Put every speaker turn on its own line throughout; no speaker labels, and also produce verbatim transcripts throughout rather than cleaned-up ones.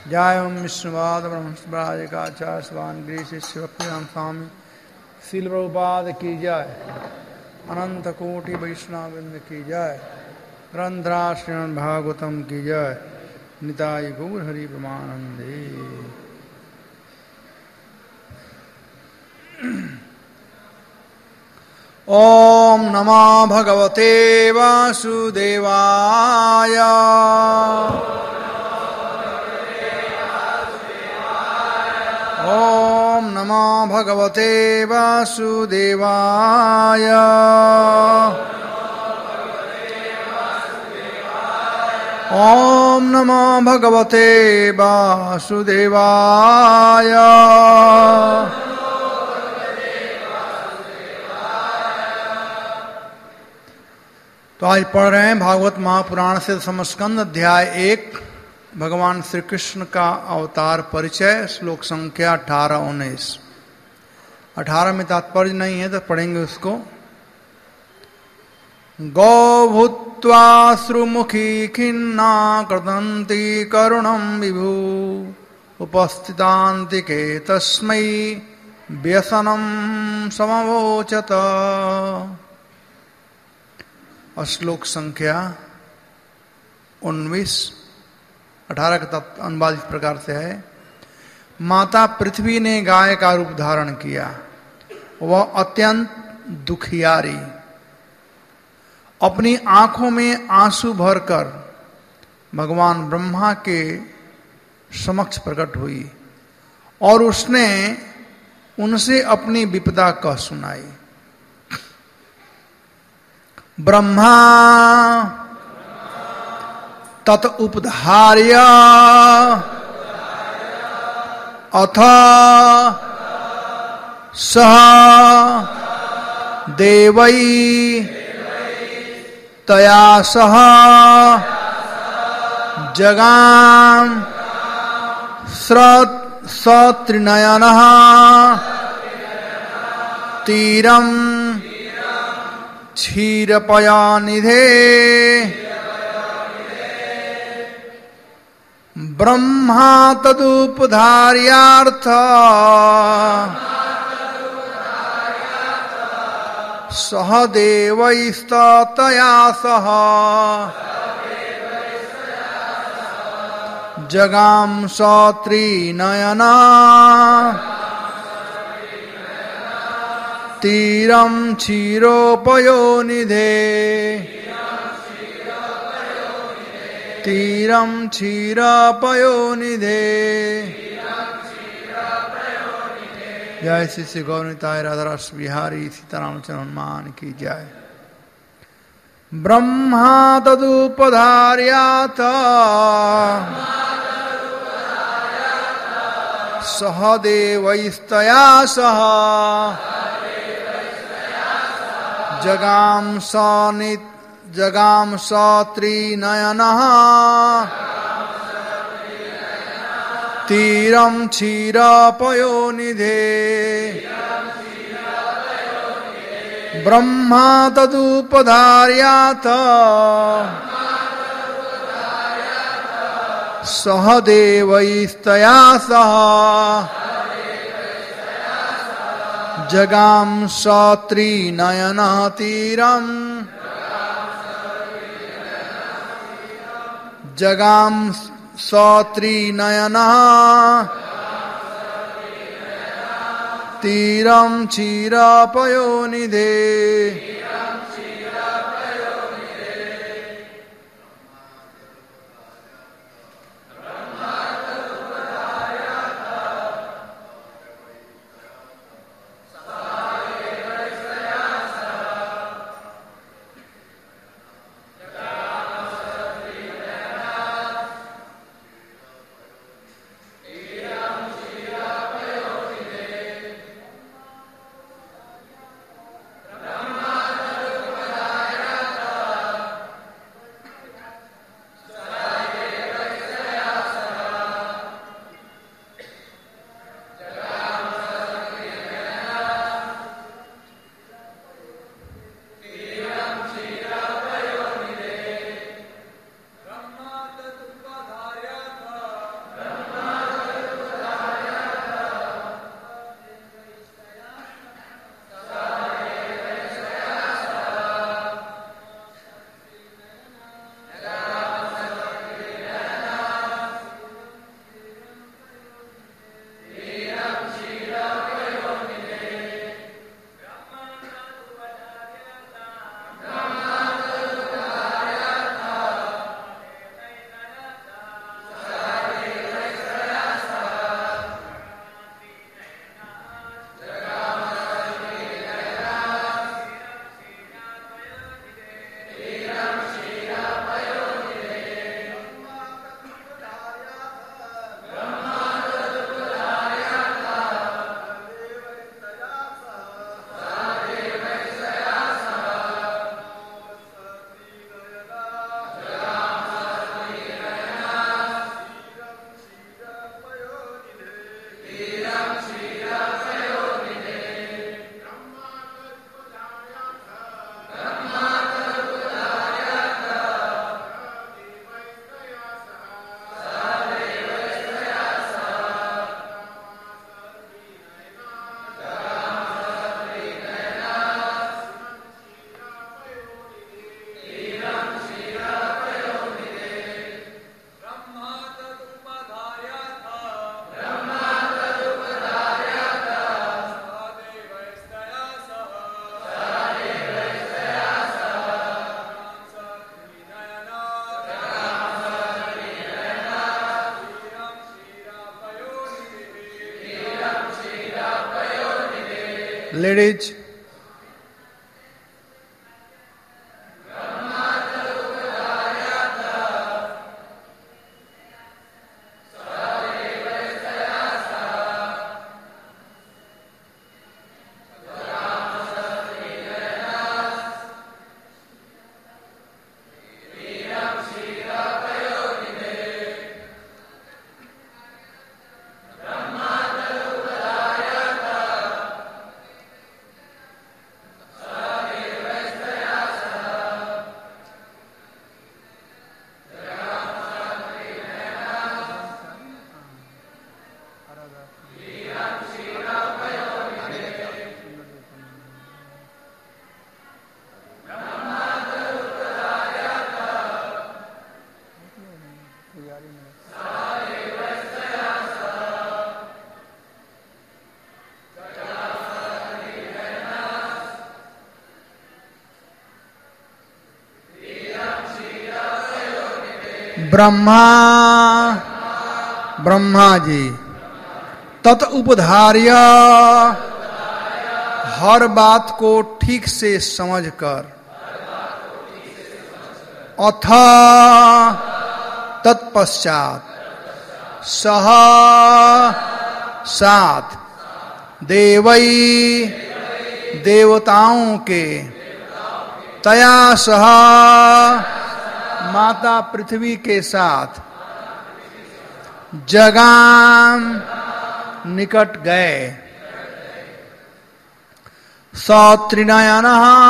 जय ओम विष्णुवाद ब्रह्मस्पराजिकाचार्य स्वान गिरीश शिवप्रियम स्वामी शील प्रभुपाद की जय। अनंत कोटि वैष्णववृंद की जय। ग्रंथरा श्रीमद् भागवतम की जय। निताय गौर हरि प्रमानंदे। ओम नमो भगवते वासुदेवाय। ओम नमो भगवते वासुदेवाय। ओम नमो भगवते वासुदेवाय। तो आज पढ़ रहे हैं भागवत महापुराण से समस्कंद अध्याय एक, भगवान श्री कृष्ण का अवतार परिचय, श्लोक संख्या अठारह उन्नीस। अठारह में तात्पर्य नहीं है तो पढ़ेंगे उसको। गौ भूत्वा श्रुमुखी खिन्ना कृतन्ति करुणं विभु उपस्थितान्तिके तस्मै व्यसनं समवोचत। श्लोक संख्या उन्नीस। अठारह का अनुवाद इस प्रकार से है। माता पृथ्वी ने गाय का रूप धारण किया। वह अत्यंत दुखियारी अपनी आंखों में आंसू भरकर भगवान ब्रह्मा के समक्ष प्रकट हुई और उसने उनसे अपनी विपदा कह सुनाई। ब्रह्मा तत उपधार्य अथ सह देवै तया सह जगाम सत्रिनयनः तीरम क्षीरपयानिधे ब्रह्मा तदुपधार्यार्थ सह देवैस्ततया सह जगाम सत्रिनयना तीरम क्षीरोपयोनिधे तीरम क्षीरोपयोनिधे। जय श्री श्री गौरताय राधारस बिहारी सीताराम चरण हनुमान की जय। ब्रह्मा तदुपधार्याथ सह देवैस्तया सह जगाम सनित जगाम सत्रिनयनः तीरम क्षीरपयोनिधे ब्रह्मा तदुपधार्याथ सह देवैस्तया सह जगाम सत्रिनयनः तीरम जगाम सत्रिनयनः तीरम क्षीरपयोनिधे। लेडीज। ब्रह्मा ब्रह्मा जी तत् उपधार्य हर बात को ठीक से समझकर अथ तत्पश्चात सह साथ देवई देवताओं के तया सह माता पृथ्वी के साथ जगाम निकट गए। सत्रिनयन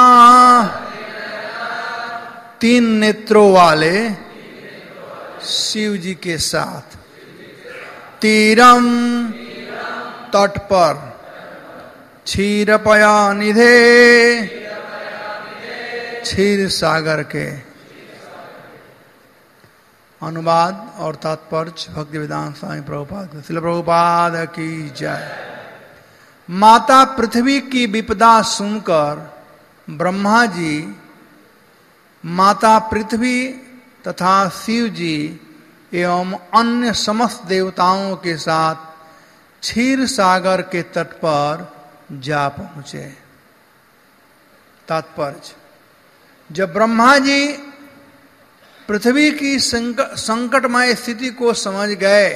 तीन नेत्रों वाले शिव जी के साथ तीरम तट पर क्षीरपया निधे क्षीर सागर के। अनुवाद और तात्पर्य भक्ति वेदांत स्वामी प्रभुपाद श्रील प्रभुपाद की जय। माता पृथ्वी की विपदा सुनकर ब्रह्मा जी माता पृथ्वी तथा शिव जी एवं अन्य समस्त देवताओं के साथ क्षीर सागर के तट पर जा पहुंचे। तात्पर्य, जब ब्रह्मा जी पृथ्वी की संकटमय स्थिति को समझ गए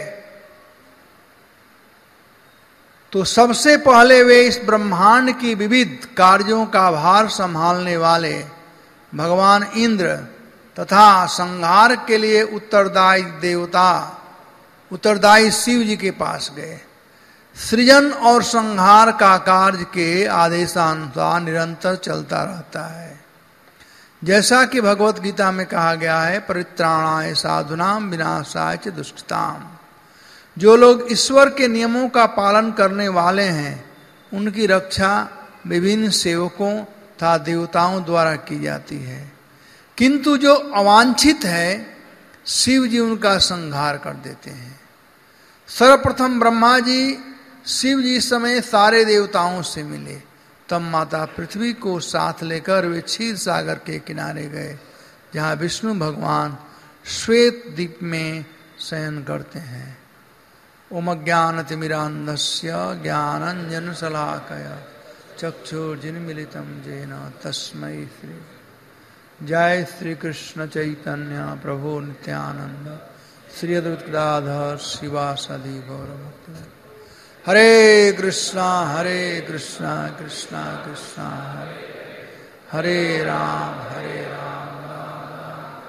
तो सबसे पहले वे इस ब्रह्मांड की विविध कार्यों का भार संभालने वाले भगवान इंद्र तथा संहार के लिए उत्तरदायी देवता उत्तरदायी शिव जी के पास गए। सृजन और संहार का कार्य के आदेशानुसार निरंतर चलता रहता है। जैसा कि भगवत गीता में कहा गया है, परित्राणाय साधुनाम विनाशाय च दुष्कृताम। जो लोग ईश्वर के नियमों का पालन करने वाले हैं उनकी रक्षा विभिन्न सेवकों तथा देवताओं द्वारा की जाती है, किंतु जो अवांछित है शिव जी उनका संहार कर देते हैं। सर्वप्रथम ब्रह्मा जी शिव जी समेत सारे देवताओं से मिले, तब माता पृथ्वी को साथ लेकर वे क्षीर सागर के किनारे गए, जहाँ विष्णु भगवान श्वेत दीप में शयन करते हैं। ओम ज्ञानतिमिरान्धस्य ज्ञानांजन शलाकया चक्षुर्जिन्मीलितं येन तस्मै श्री। जय श्री कृष्ण चैतन्य प्रभु नित्यानंद श्री अद्वैत गदाधर शिवासादि गौरभक्तवृंद। हरे कृष्णा हरे कृष्णा कृष्णा कृष्णा हरे हरे राम हरे राम राम राम।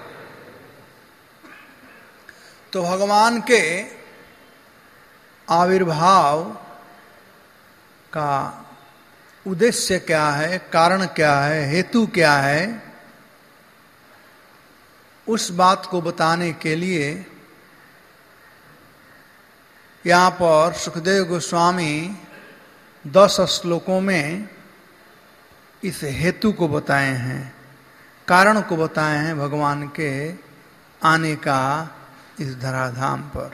तो भगवान के आविर्भाव का उद्देश्य क्या है, कारण क्या है, हेतु क्या है, उस बात को बताने के लिए यहाँ पर सुखदेव गोस्वामी दस श्लोकों में इस हेतु को बताए हैं, कारण को बताए हैं भगवान के आने का इस धराधाम पर।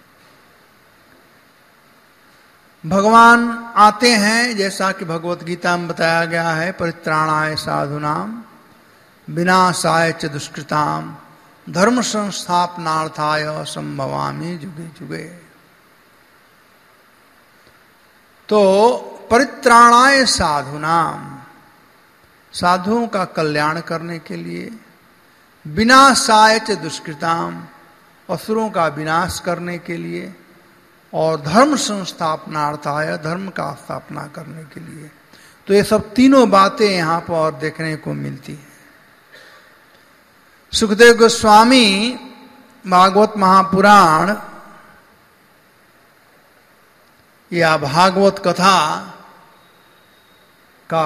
भगवान आते हैं जैसा कि भगवत गीता में बताया गया है, परित्राणाय साधुनाम विनाशाय च दुष्कृताम धर्म संस्थापनार्थाय संभवामि जुगे जुगे। तो परित्राणाय साधुनाम, साधुओं का कल्याण करने के लिए, विनाशाय च दुष्कृताम, असुरों का विनाश करने के लिए, और धर्म संस्थापनार्थाय, धर्म का स्थापना करने के लिए। तो ये सब तीनों बातें यहां पर देखने को मिलती है। सुखदेव गोस्वामी भागवत महापुराण या भागवत कथा का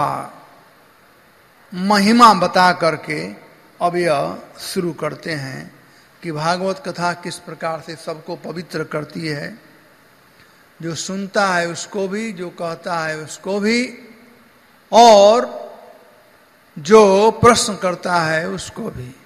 महिमा बता करके अब यह शुरू करते हैं कि भागवत कथा किस प्रकार से सबको पवित्र करती है, जो सुनता है उसको भी, जो कहता है उसको भी, और जो प्रश्न करता है उसको भी।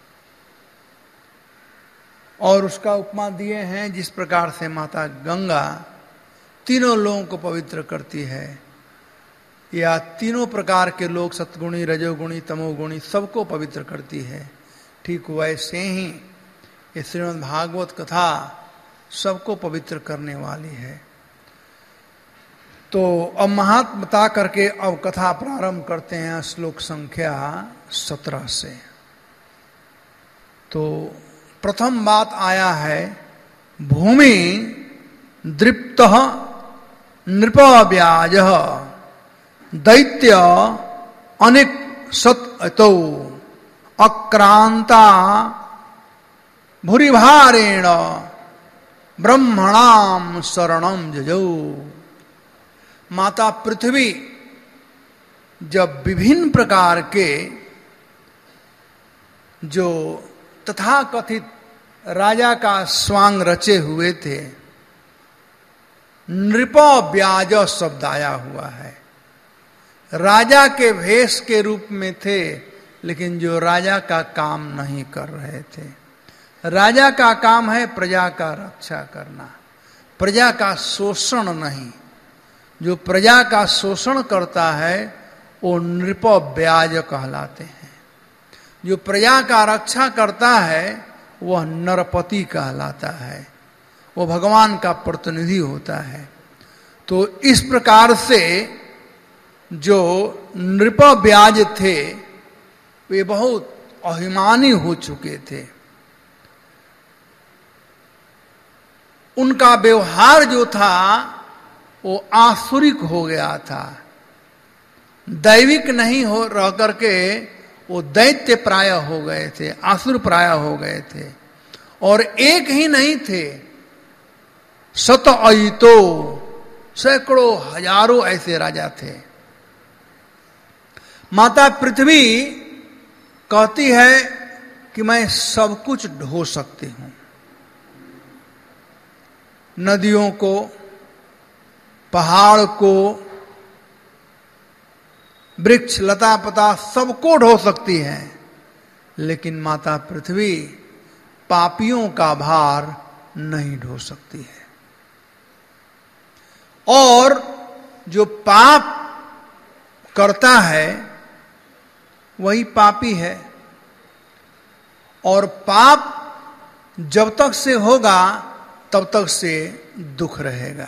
और उसका उपमा दिए हैं जिस प्रकार से माता गंगा तीनों लोगों को पवित्र करती है, या तीनों प्रकार के लोग, सतगुणी, रजोगुणी, तमोगुणी, सबको पवित्र करती है, ठीक वैसे ही ये श्रीमद् भागवत कथा सबको पवित्र करने वाली है। तो अब महात्म बता करके अब कथा प्रारंभ करते हैं श्लोक संख्या सत्रह से। तो प्रथम बात आया है, भूमि दृप्त नृपव्याज दैत्य अनेक सतौ अक्रांता भूरिभारेण ब्रह्मणाम शरणम जजौ। माता पृथ्वी जब विभिन्न प्रकार के जो तथाकथित राजा का स्वांग रचे हुए थे, नृपव्याज शब्द आया हुआ है, राजा के भेष के रूप में थे, लेकिन जो राजा का काम नहीं कर रहे थे। राजा का काम है प्रजा का रक्षा करना, प्रजा का शोषण नहीं। जो प्रजा का शोषण करता है वो नृपव्याज कहलाते हैं। जो प्रजा का रक्षा करता है वह नरपति कहलाता है, वो भगवान का प्रतिनिधि होता है। तो इस प्रकार से जो नृपव्याज थे वे बहुत अभिमानी हो चुके थे। उनका व्यवहार जो था वो आसुरिक हो गया था, दैविक नहीं हो रह करके वो दैत्य प्राय हो गए थे, आसुर प्राय हो गए थे। और एक ही नहीं थे, शत अयितो, सैकड़ों हजारों ऐसे राजा थे। माता पृथ्वी कहती है कि मैं सब कुछ ढो सकती हूं, नदियों को, पहाड़ को, वृक्ष, लता पता सबको ढो सकती है, लेकिन माता पृथ्वी पापियों का भार नहीं ढो सकती है। और जो पाप करता है वही पापी है, और पाप जब तक से होगा तब तक से दुख रहेगा।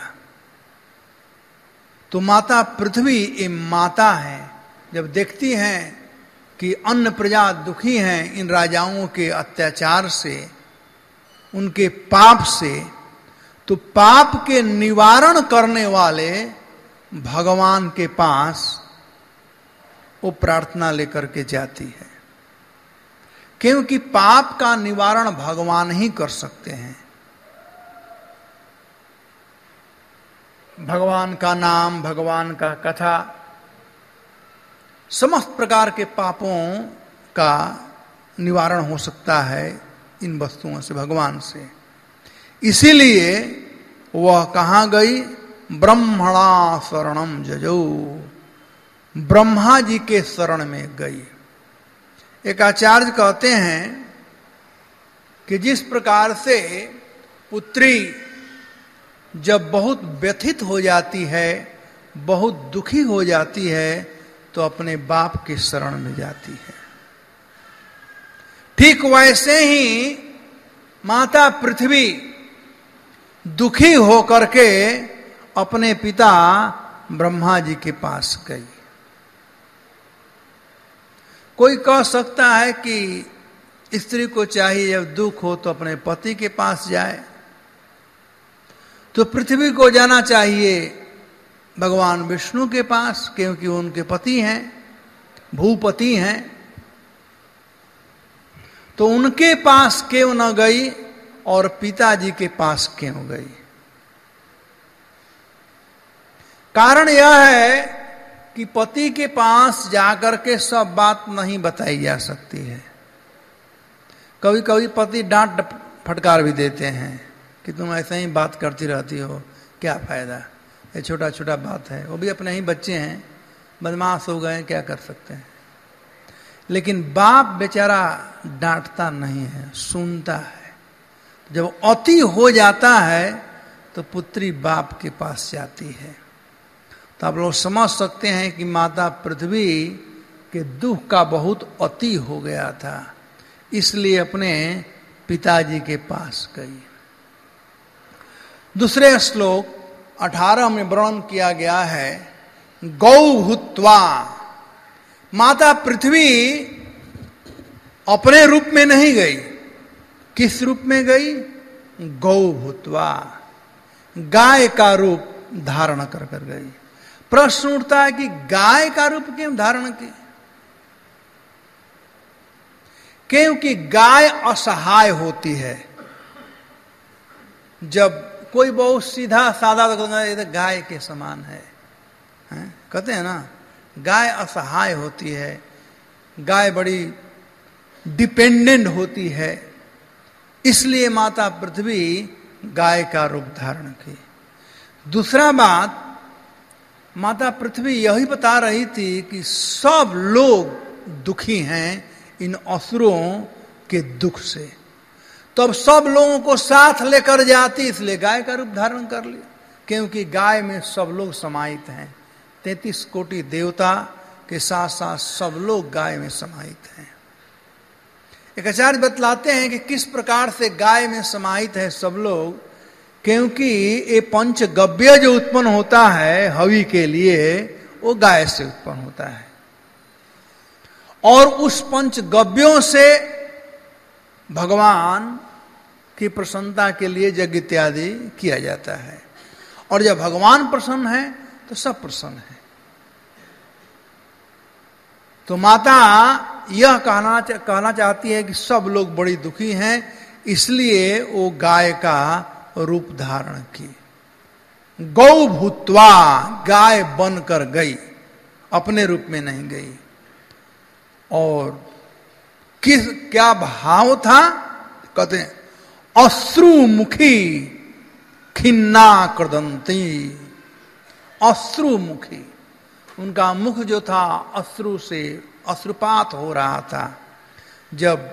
तो माता पृथ्वी ये माता है, जब देखती हैं कि अन्य प्रजा दुखी हैं इन राजाओं के अत्याचार से, उनके पाप से, तो पाप के निवारण करने वाले भगवान के पास वो प्रार्थना लेकर के जाती है, क्योंकि पाप का निवारण भगवान ही कर सकते हैं। भगवान का नाम, भगवान का कथा, समस्त प्रकार के पापों का निवारण हो सकता है इन वस्तुओं से, भगवान से। इसीलिए वह कहाँ गई? ब्रह्मणा शरणम जजौ, ब्रह्मा जी के शरण में गई। एक आचार्य कहते हैं कि जिस प्रकार से पुत्री जब बहुत व्यथित हो जाती है, बहुत दुखी हो जाती है, तो अपने बाप के शरण में जाती है, ठीक वैसे ही माता पृथ्वी दुखी होकर के अपने पिता ब्रह्मा जी के पास गई। कोई कह सकता है कि स्त्री को चाहिए जब दुख हो तो अपने पति के पास जाए, तो पृथ्वी को जाना चाहिए भगवान विष्णु के पास, क्योंकि वो उनके पति हैं, भूपति हैं। तो उनके पास क्यों न गई और पिताजी के पास क्यों गई? कारण यह है कि पति के पास जाकर के सब बात नहीं बताई जा सकती है। कभी कभी पति डांट फटकार भी देते हैं कि तुम ऐसे ही बात करती रहती हो, क्या फायदा, ये छोटा छोटा बात है। वो भी अपने ही बच्चे हैं, बदमाश हो गए, क्या कर सकते हैं। लेकिन बाप बेचारा डांटता नहीं है, सुनता है। जब अति हो जाता है तो पुत्री बाप के पास जाती है। तो आप लोग समझ सकते हैं कि माता पृथ्वी के दुख का बहुत अति हो गया था, इसलिए अपने पिताजी के पास गई। दूसरे श्लोक अठारह में वर्णन किया गया है, गौ भूत्वा। माता पृथ्वी अपने रूप में नहीं गई, किस रूप में गई? गौ भूत्वा, गाय का रूप धारण कर कर गई। प्रश्न उठता है कि गाय का रूप क्यों धारण की? क्योंकि गाय असहाय होती है। जब कोई बहुत सीधा सादा तो ये तो गाय के समान है, हैं? कहते हैं ना, गाय असहाय होती है, गाय बड़ी डिपेंडेंट होती है, इसलिए माता पृथ्वी गाय का रूप धारण की। दूसरा बात, माता पृथ्वी यही बता रही थी कि सब लोग दुखी हैं इन असुरों के दुख से, तो अब सब लोगों को साथ लेकर जाती, इसलिए गाय का रूप धारण कर लिया। क्योंकि गाय में सब लोग समाहित हैं, तैतीस कोटि देवता के साथ साथ सब लोग गाय में समाहित हैं। एक आचार्य बतलाते हैं कि किस प्रकार से गाय में समाहित है सब लोग, क्योंकि ये पंचगव्य जो उत्पन्न होता है हवि के लिए, वो गाय से उत्पन्न होता है, और उस पंचगव्यों से भगवान की प्रसन्नता के लिए यज्ञ इत्यादि किया जाता है। और जब भगवान प्रसन्न है तो सब प्रसन्न है। तो माता यह कहना कहना चाहती है कि सब लोग बड़ी दुखी हैं, इसलिए वो गाय का रूप धारण की। गौ भूत्वा, गाय बनकर गई, अपने रूप में नहीं गई। और किस क्या भाव था? कहते हैं अश्रुमुखी खिन्ना कृदंती। अश्रुमुखी, उनका मुख जो था अश्रु से अश्रुपात हो रहा था। जब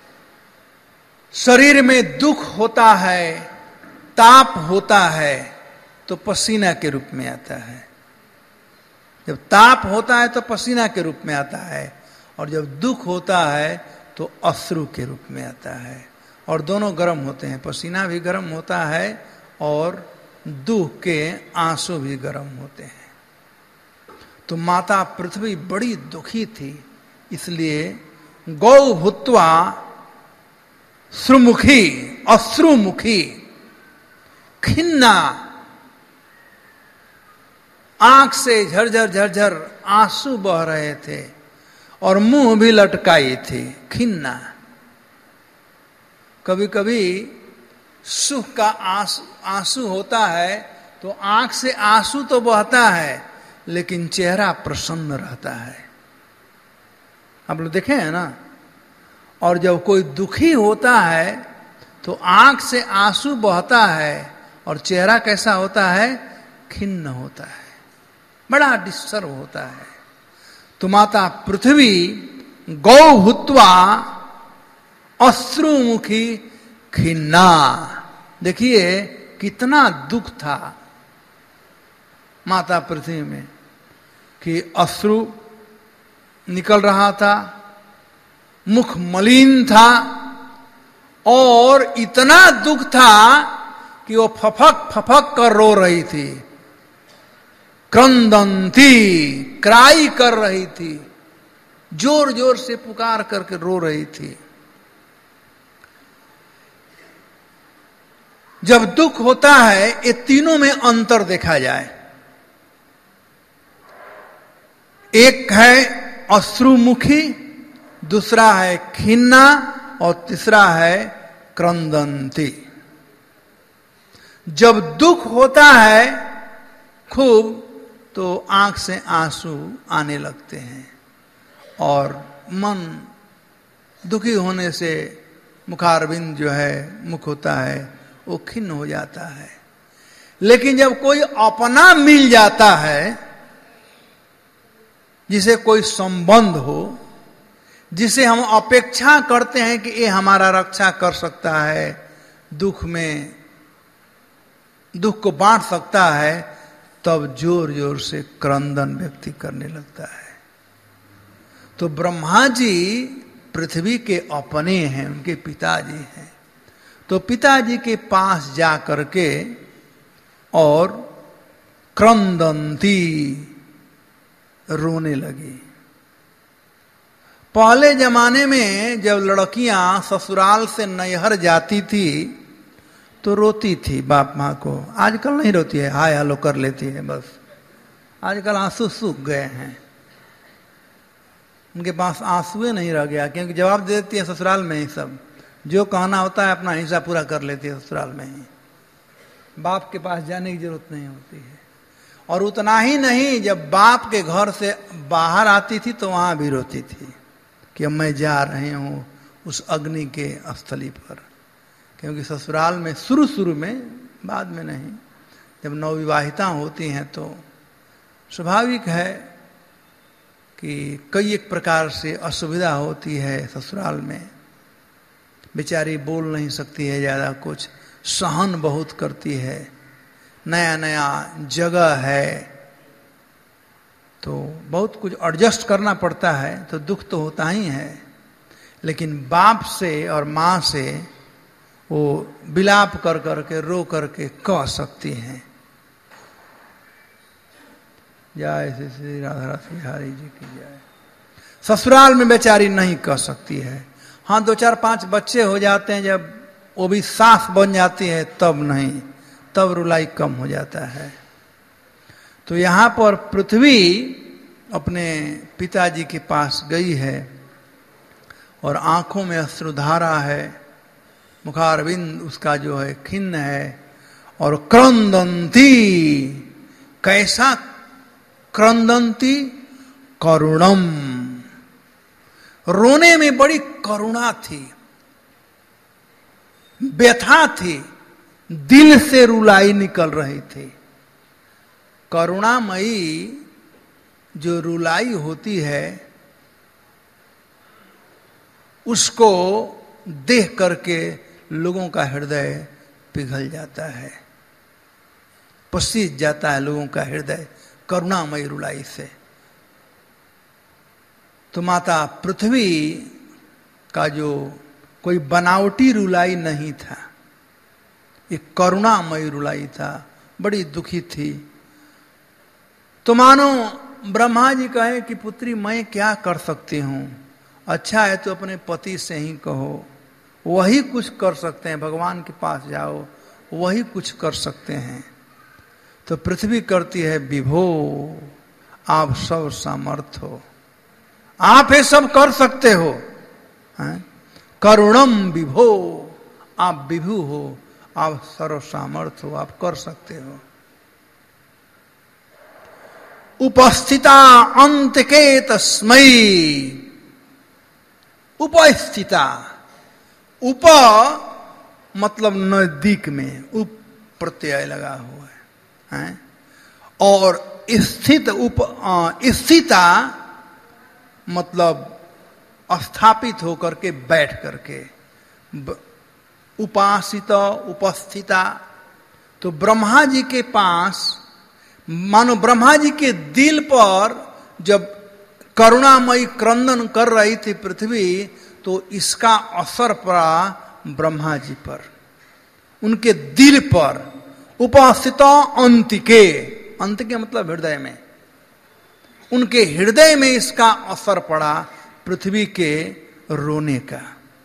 शरीर में दुख होता है, ताप होता है, तो पसीना के रूप में आता है। जब ताप होता है तो पसीना के रूप में आता है, और जब दुख होता है तो अश्रु के रूप में आता है। और दोनों गर्म होते हैं, पसीना भी गर्म होता है और दुख के आंसू भी गर्म होते हैं। तो माता पृथ्वी बड़ी दुखी थी, इसलिए गौ भूत्वा श्रुमुखी, अश्रुमुखी खिन्ना, आंख से झरझर झरझर आंसू बह रहे थे और मुंह भी लटकाई थी, खिन्ना। कभी कभी सुख का आंसू आंसू होता है तो आंख से आंसू तो बहता है, लेकिन चेहरा प्रसन्न रहता है। आप लोग देखे हैं ना। और जब कोई दुखी होता है तो आंख से आंसू बहता है और चेहरा कैसा होता है? खिन्न होता है, बड़ा डिस्टर्ब होता है। तो माता पृथ्वी गौ भूत्वा अश्रुमुखी खिन्ना। देखिए कितना दुख था माता पृथ्वी में कि अश्रु निकल रहा था, मुख मलिन था, और इतना दुख था कि वो फफक फफक कर रो रही थी। क्रंदंती, क्राई कर रही थी, जोर जोर से पुकार करके रो रही थी। जब दुख होता है ये तीनों में अंतर देखा जाए, एक है अश्रुमुखी, दूसरा है खिन्ना और तीसरा है क्रंदंती। जब दुख होता है खूब तो आंख से आंसू आने लगते हैं और मन दुखी होने से मुखारविंद जो है, मुख होता है, वो खिन्न हो जाता है। लेकिन जब कोई अपना मिल जाता है, जिसे कोई संबंध हो, जिसे हम अपेक्षा करते हैं कि ये हमारा रक्षा कर सकता है, दुख में दुख को बांट सकता है, तब जोर जोर से क्रंदन व्यक्ति करने लगता है। तो ब्रह्मा जी पृथ्वी के अपने हैं, उनके पिताजी हैं। तो पिताजी के पास जा करके और क्रंदंती, रोने लगी। पहले जमाने में जब लड़कियां ससुराल से नैहर जाती थी तो रोती थी बाप माँ को। आजकल नहीं रोती है, हाय हेलो कर लेती है बस। आजकल आंसू सूख गए हैं, उनके पास आंसुए नहीं रह गया, क्योंकि जवाब दे देती है ससुराल में ही सब। जो कहना होता है अपना हिस्सा पूरा कर लेती है ससुराल में ही, बाप के पास जाने की जरूरत नहीं होती है। और उतना ही नहीं, जब बाप के घर से बाहर आती थी तो वहां भी रोती थी कि अब मैं जा रही हूं उस अग्नि के स्थली पर। क्योंकि ससुराल में शुरू शुरू में, बाद में नहीं, जब नवविवाहिता होती हैं तो स्वाभाविक है कि कई एक प्रकार से असुविधा होती है ससुराल में। बेचारी बोल नहीं सकती है ज़्यादा कुछ, सहन बहुत करती है, नया नया जगह है तो बहुत कुछ एडजस्ट करना पड़ता है, तो दुख तो होता ही है। लेकिन बाप से और माँ से वो विलाप कर करके, रो करके कह सकती हैं। जय श्री श्री राधा रस बिहारी जी की जय। ससुराल में बेचारी नहीं कह सकती है। हाँ, दो चार पांच बच्चे हो जाते हैं, जब वो भी सास बन जाती है तब नहीं, तब रुलाई कम हो जाता है। तो यहां पर पृथ्वी अपने पिताजी के पास गई है और आंखों में अश्रुधारा है, मुखारविंद उसका जो है खिन्न है, और क्रंदंती, कैसा क्रंदंती, करुणम, रोने में बड़ी करुणा थी, व्यथा थी, दिल से रुलाई निकल रही थी। करुणामयी जो रुलाई होती है उसको देख करके लोगों का हृदय पिघल जाता है, पसीज जाता है लोगों का हृदय करुणामयी रुलाई से। तो माता पृथ्वी का जो कोई बनावटी रुलाई नहीं था, ये करुणामयी रुलाई था, बड़ी दुखी थी। तो मानो ब्रह्मा जी कहे कि पुत्री मैं क्या कर सकती हूं, अच्छा है तो अपने पति से ही कहो, वही कुछ कर सकते हैं, भगवान के पास जाओ, वही कुछ कर सकते हैं। तो पृथ्वी करती है, विभो आप सब समर्थ हो, आप ये सब कर सकते हो, हैं? करुणम विभो, आप विभु हो, आप सर्व सामर्थ हो, आप कर सकते हो। उपस्थिता अंत के तस्मई, उपस्थिता, उप मतलब नजदीक में, उप प्रत्यय लगा हुआ है, हैं? और स्थित, उप स्थिता मतलब स्थापित होकर के, बैठ करके, उपासित, उपस्थिता। तो ब्रह्मा जी के पास, मानो ब्रह्मा जी के दिल पर जब करुणामयी क्रंदन कर रही थी पृथ्वी, तो इसका असर पड़ा ब्रह्मा जी पर, उनके दिल पर। उपासित अंतिके, अंत के मतलब हृदय में, उनके हृदय में इसका असर पड़ा पृथ्वी के रोने का।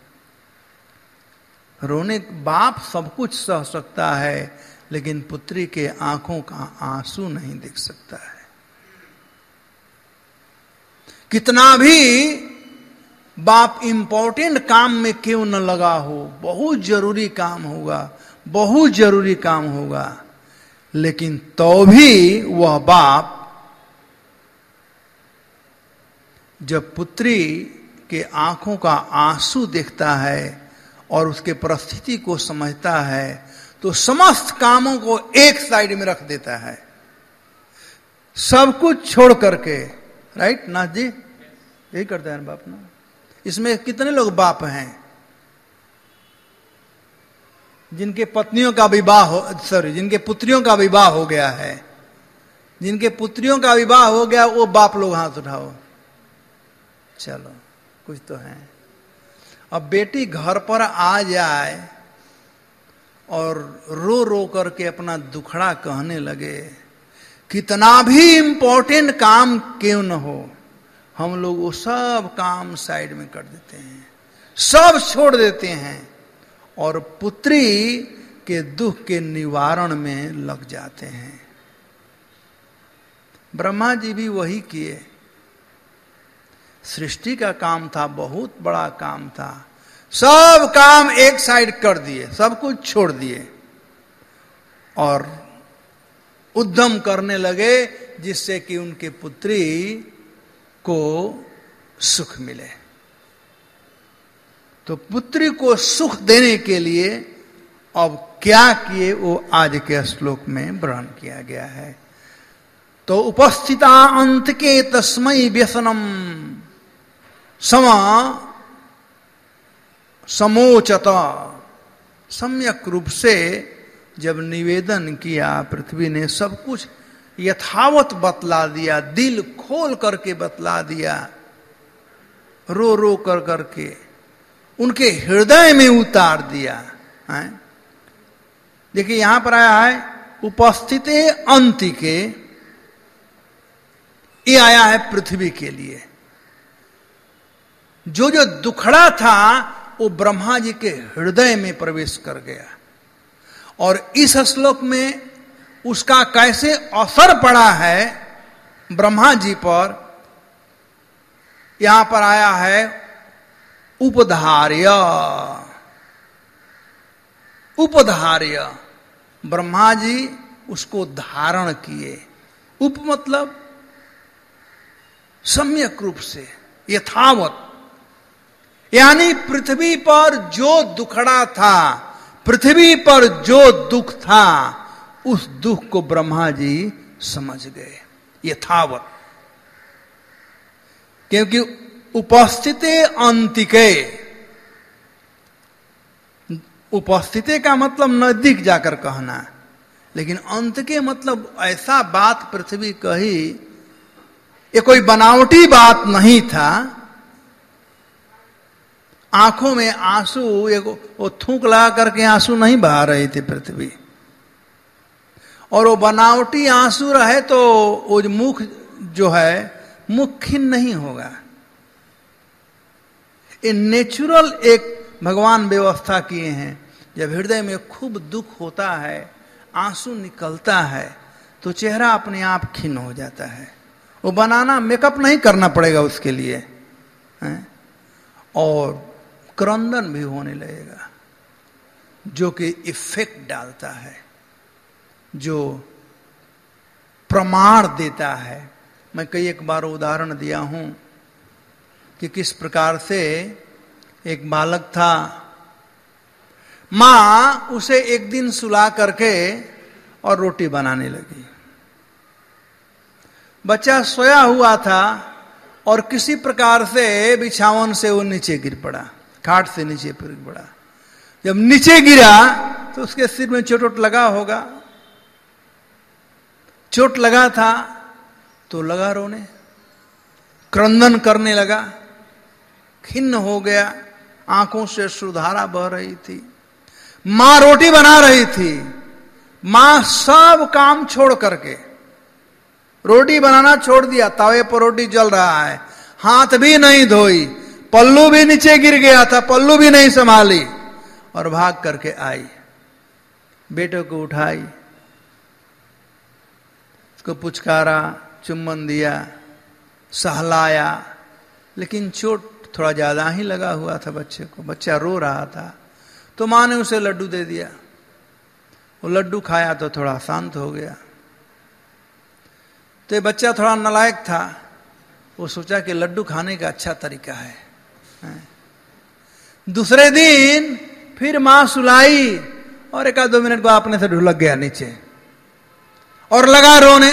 रोने, बाप सब कुछ सह सकता है लेकिन पुत्री के आंखों का आंसू नहीं देख सकता है। कितना भी बाप इंपॉर्टेंट काम में क्यों न लगा हो, बहुत जरूरी काम होगा, बहुत जरूरी काम होगा, लेकिन तो भी वह बाप जब पुत्री के आंखों का आंसू देखता है और उसके परिस्थिति को समझता है तो समस्त कामों को एक साइड में रख देता है, सब कुछ छोड़ करके। राइट नाथ जी, यही करते हैं बाप ना। इसमें कितने लोग बाप हैं जिनके पत्नियों का विवाह हो, सॉरी जिनके पुत्रियों का विवाह हो गया है, जिनके पुत्रियों का विवाह हो गया, वो बाप लोग हाथ उठाओ। चलो कुछ तो है। अब बेटी घर पर आ जाए और रो रो करके अपना दुखड़ा कहने लगे, कितना भी इंपॉर्टेंट काम क्यों न हो, हम लोग वो सब काम साइड में कर देते हैं, सब छोड़ देते हैं और पुत्री के दुख के निवारण में लग जाते हैं। ब्रह्मा जी भी वही किए। सृष्टि का काम था, बहुत बड़ा काम था, सब काम एक साइड कर दिए, सब कुछ छोड़ दिए और उद्यम करने लगे जिससे कि उनके पुत्री को सुख मिले। तो पुत्री को सुख देने के लिए अब क्या किए वो आज के श्लोक में वर्णन किया गया है। तो उपस्थिता अंत के तस्मै व्यसनम समा समोचत, सम्यक रूप से जब निवेदन किया पृथ्वी ने, सब कुछ यथावत बतला दिया, दिल खोल करके बतला दिया, रो रो कर करके उनके हृदय में उतार दिया है। देखिए यहां पर आया है उपस्थिते अंतिके, ये आया है पृथ्वी के लिए। जो जो दुखड़ा था वो ब्रह्मा जी के हृदय में प्रवेश कर गया और इस श्लोक में उसका कैसे असर पड़ा है ब्रह्मा जी पर, यहां पर आया है उपधार्य। उपधार्य, ब्रह्मा जी उसको धारण किए। उप मतलब सम्यक रूप से, यथावत, यानी पृथ्वी पर जो दुखड़ा था, पृथ्वी पर जो दुख था, उस दुख को ब्रह्मा जी समझ गए यथावत। क्योंकि उपस्थिते अंतिके, उपस्थिते का मतलब नजदीक जाकर कहना, लेकिन अंत के मतलब ऐसा बात पृथ्वी कही, ये कोई बनावटी बात नहीं था। आंखों में आंसू, वो थूक लगा करके आंसू नहीं बहा रही थी पृथ्वी, और वो बनावटी आंसू रहे तो वो मुख जो है मुख खिन्न नहीं होगा। ये नेचुरल एक भगवान व्यवस्था किए हैं। जब हृदय में खूब दुख होता है, आंसू निकलता है, तो चेहरा अपने आप खिन्न हो जाता है। वो बनाना, मेकअप नहीं करना पड़ेगा उसके लिए है? और क्रंदन भी होने लगेगा, जो कि इफेक्ट डालता है, जो प्रमाण देता है। मैं कई एक बार उदाहरण दिया हूं कि किस प्रकार से एक बालक था, मां उसे एक दिन सुला करके और रोटी बनाने लगी। बच्चा सोया हुआ था और किसी प्रकार से बिछावन से वो नीचे गिर पड़ा, खाट से नीचे गिर पड़ा। जब नीचे गिरा तो उसके सिर में चोट वोट लगा होगा, चोट लगा था तो लगा रोने, क्रंदन करने लगा, खिन्न हो गया, आंखों से अश्रुधारा बह रही थी। मां रोटी बना रही थी, मां सब काम छोड़ करके रोटी बनाना छोड़ दिया, तवे पर रोटी जल रहा है, हाथ भी नहीं धोई, पल्लू भी नीचे गिर गया था, पल्लू भी नहीं संभाली, और भाग करके आई, बेटे को उठाई, उसको पुचकारा, चुम्बन दिया, सहलाया, लेकिन चोट थोड़ा ज्यादा ही लगा हुआ था बच्चे को, बच्चा रो रहा था। तो मां ने उसे लड्डू दे दिया, वो लड्डू खाया तो थोड़ा शांत हो गया। तो ये बच्चा थोड़ा नालायक था, वो सोचा कि लड्डू खाने का अच्छा तरीका है। दूसरे दिन फिर मां सुलाई और एक आध दो मिनट बाद अपने से ढुलक गया नीचे और लगा रोने।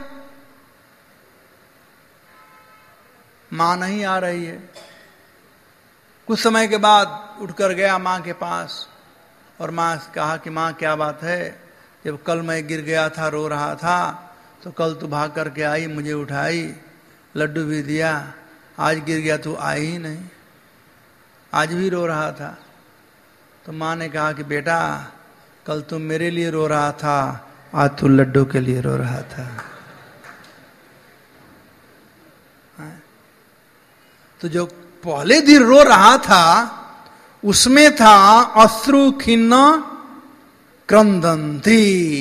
मां नहीं आ रही है। कुछ समय के बाद उठकर गया मां के पास और मां से कहा कि मां क्या बात है, जब कल मैं गिर गया था, रो रहा था, तो कल तू भाग करके आई, मुझे उठाई, लड्डू भी दिया, आज गिर गया तू आई ही नहीं, आज भी रो रहा था। तो मां ने कहा कि बेटा कल तुम मेरे लिए रो रहा था, आज तू लड्डू के लिए रो रहा था। तो जो पहले दिन रो रहा था उसमें था अश्रु खिन्न क्रंदंती,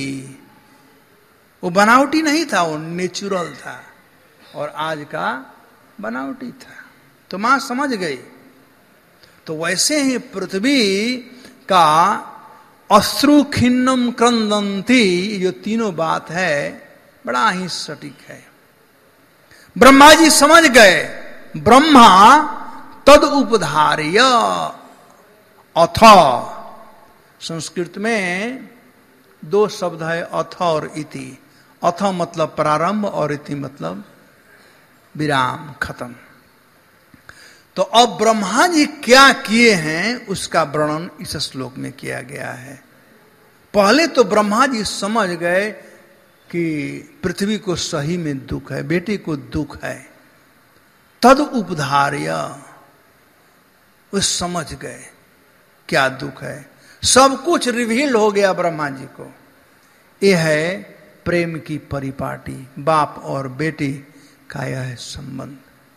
वो बनावटी नहीं था, वो नेचुरल था, और आज का बनावटी था। तो मां समझ गई। तो वैसे ही पृथ्वी का अश्रु खिन्नम क्रंदंती, जो तीनों बात है बड़ा ही सटीक है। ब्रह्मा जी समझ गए, ब्रह्मा तद उपधार्य अथ, संस्कृत में दो शब्द है अथ और इति। अथ मतलब प्रारंभ और इति मतलब विराम, खत्म। तो अब ब्रह्मा जी क्या किए हैं उसका वर्णन इस श्लोक में किया गया है। पहले तो ब्रह्मा जी समझ गए कि पृथ्वी को सही में दुख है, बेटे को दुख है। तद उपधार्य, वो समझ गए क्या दुख है, सब कुछ रिवील हो गया ब्रह्मा जी को। यह है प्रेम की परिपाटी, बाप और बेटी का यह संबंध।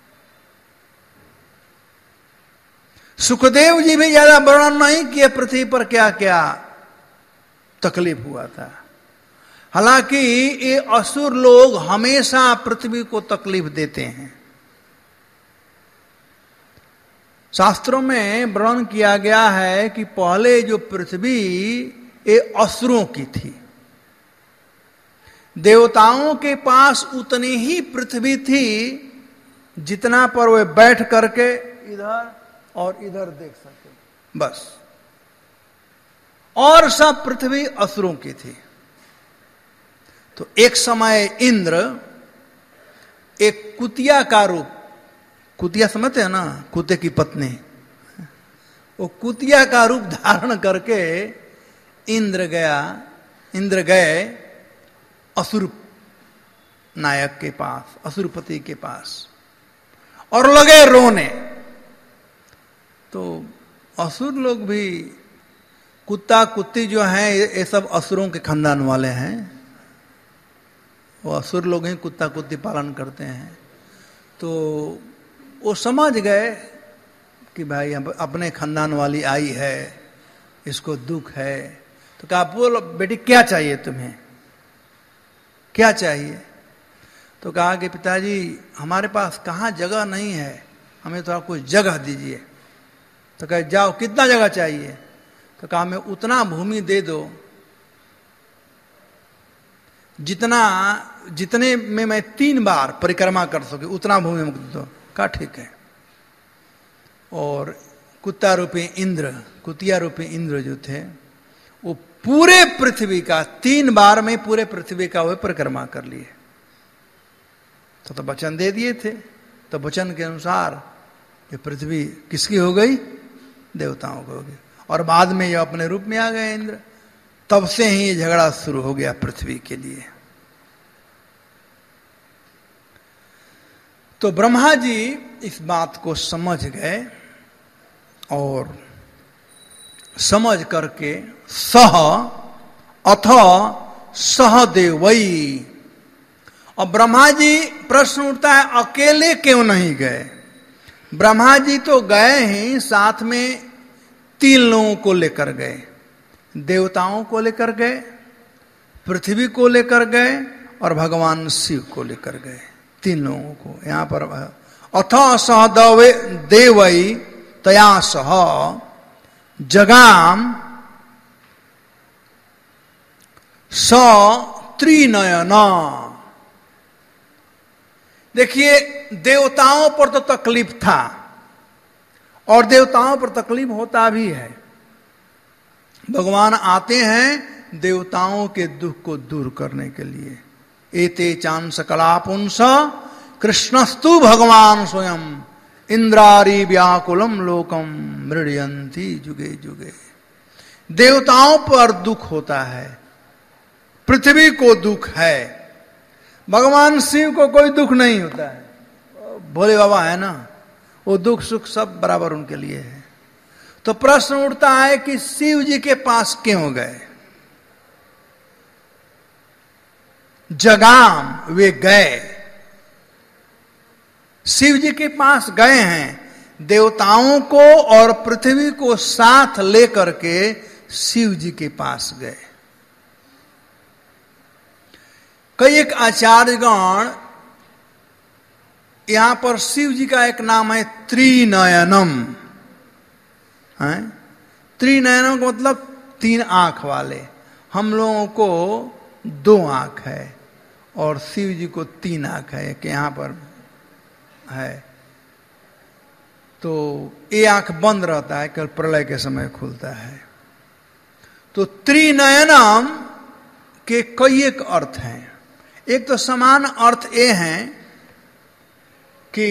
सुखदेव जी भी ज्यादा वर्णन नहीं किए पृथ्वी पर क्या क्या तकलीफ हुआ था। हालांकि ये असुर लोग हमेशा पृथ्वी को तकलीफ देते हैं। शास्त्रों में वर्णन किया गया है कि पहले जो पृथ्वी ये असुरों की थी, देवताओं के पास उतनी ही पृथ्वी थी जितना पर वे बैठ करके इधर और इधर देख सके, बस, और सब पृथ्वी असुरों की थी। तो एक समय इंद्र एक कुतिया का रूप, कुतिया समझते हैं ना, कुत्ते की पत्नी, वो कुतिया का रूप धारण करके इंद्र गया इंद्र गए असुर नायक के पास, असुरपति के पास, और लगे रोने। तो असुर लोग भी, कुत्ता कुत्ती जो हैं ये सब असुरों के खानदान वाले हैं, वो असुर लोग ही कुत्ता कुत्ती पालन करते हैं। तो वो समझ गए कि भाई अपने खानदान वाली आई है, इसको दुख है। तो कहा बोलो बेटी क्या चाहिए तुम्हें, क्या चाहिए? तो कहा कि पिताजी हमारे पास कहाँ जगह नहीं है, हमें थोड़ा कुछ जगह दीजिए। तो कहे जाओ कितना जगह चाहिए? तो कहा मैं उतना भूमि दे दो जितना जितने में मैं तीन बार परिक्रमा कर सके, उतना भूमि मुक्त दो। कहा ठीक है। और कुत्ता रूपी इंद्र, कुतिया रूपी इंद्र जो थे वो पूरे पृथ्वी का तीन बार में पूरे पृथ्वी का वो परिक्रमा कर लिए। तो तो वचन दे दिए थे, तो वचन के अनुसार ये पृथ्वी किसकी हो गई? देवताओं को हो गई। और बाद में ये अपने रूप में आ गए इंद्र। तब से ही ये झगड़ा शुरू हो गया पृथ्वी के लिए। तो ब्रह्मा जी इस बात को समझ गए और समझ करके सह अथ सहदेवई, और ब्रह्मा जी, प्रश्न उठता है अकेले क्यों नहीं गए? ब्रह्मा जी तो गए ही, साथ में तीन लोगों को लेकर गए, देवताओं को लेकर गए, पृथ्वी को लेकर गए और भगवान शिव को लेकर गए, तीन लोगों को। यहां पर अथ सह दवे देवई तया सह जगाम स त्रिनयना। देखिए, देवताओं पर तो तकलीफ था और देवताओं पर तकलीफ होता भी है। भगवान आते हैं देवताओं के दुख को दूर करने के लिए। एते चान सकलापुंस कृष्णस्तु भगवान स्वयं इंद्रारी व्याकुलम लोकम मृडयंती जुगे जुगे। देवताओं पर दुख होता है, पृथ्वी को दुख है, भगवान शिव को कोई दुख नहीं होता है। भोले बाबा है ना, वो दुख सुख सब बराबर उनके लिए है। तो प्रश्न उठता है कि शिव जी के पास क्यों गए? जगाम, वे गए, शिव जी के पास गए हैं, देवताओं को और पृथ्वी को साथ लेकर के शिव जी के पास गए। कई एक आचार्यगण, यहां पर शिव जी का एक नाम है त्रिनयनम, है? त्रिनयनम का मतलब तीन आंख वाले। हम लोगों को दो आंख है और शिव जी को तीन आंख है, कि यहां पर है। तो ये आंख बंद रहता है, केवल प्रलय के समय खुलता है। तो त्रिनयनम के कई एक अर्थ हैं। एक तो समान अर्थ ये है कि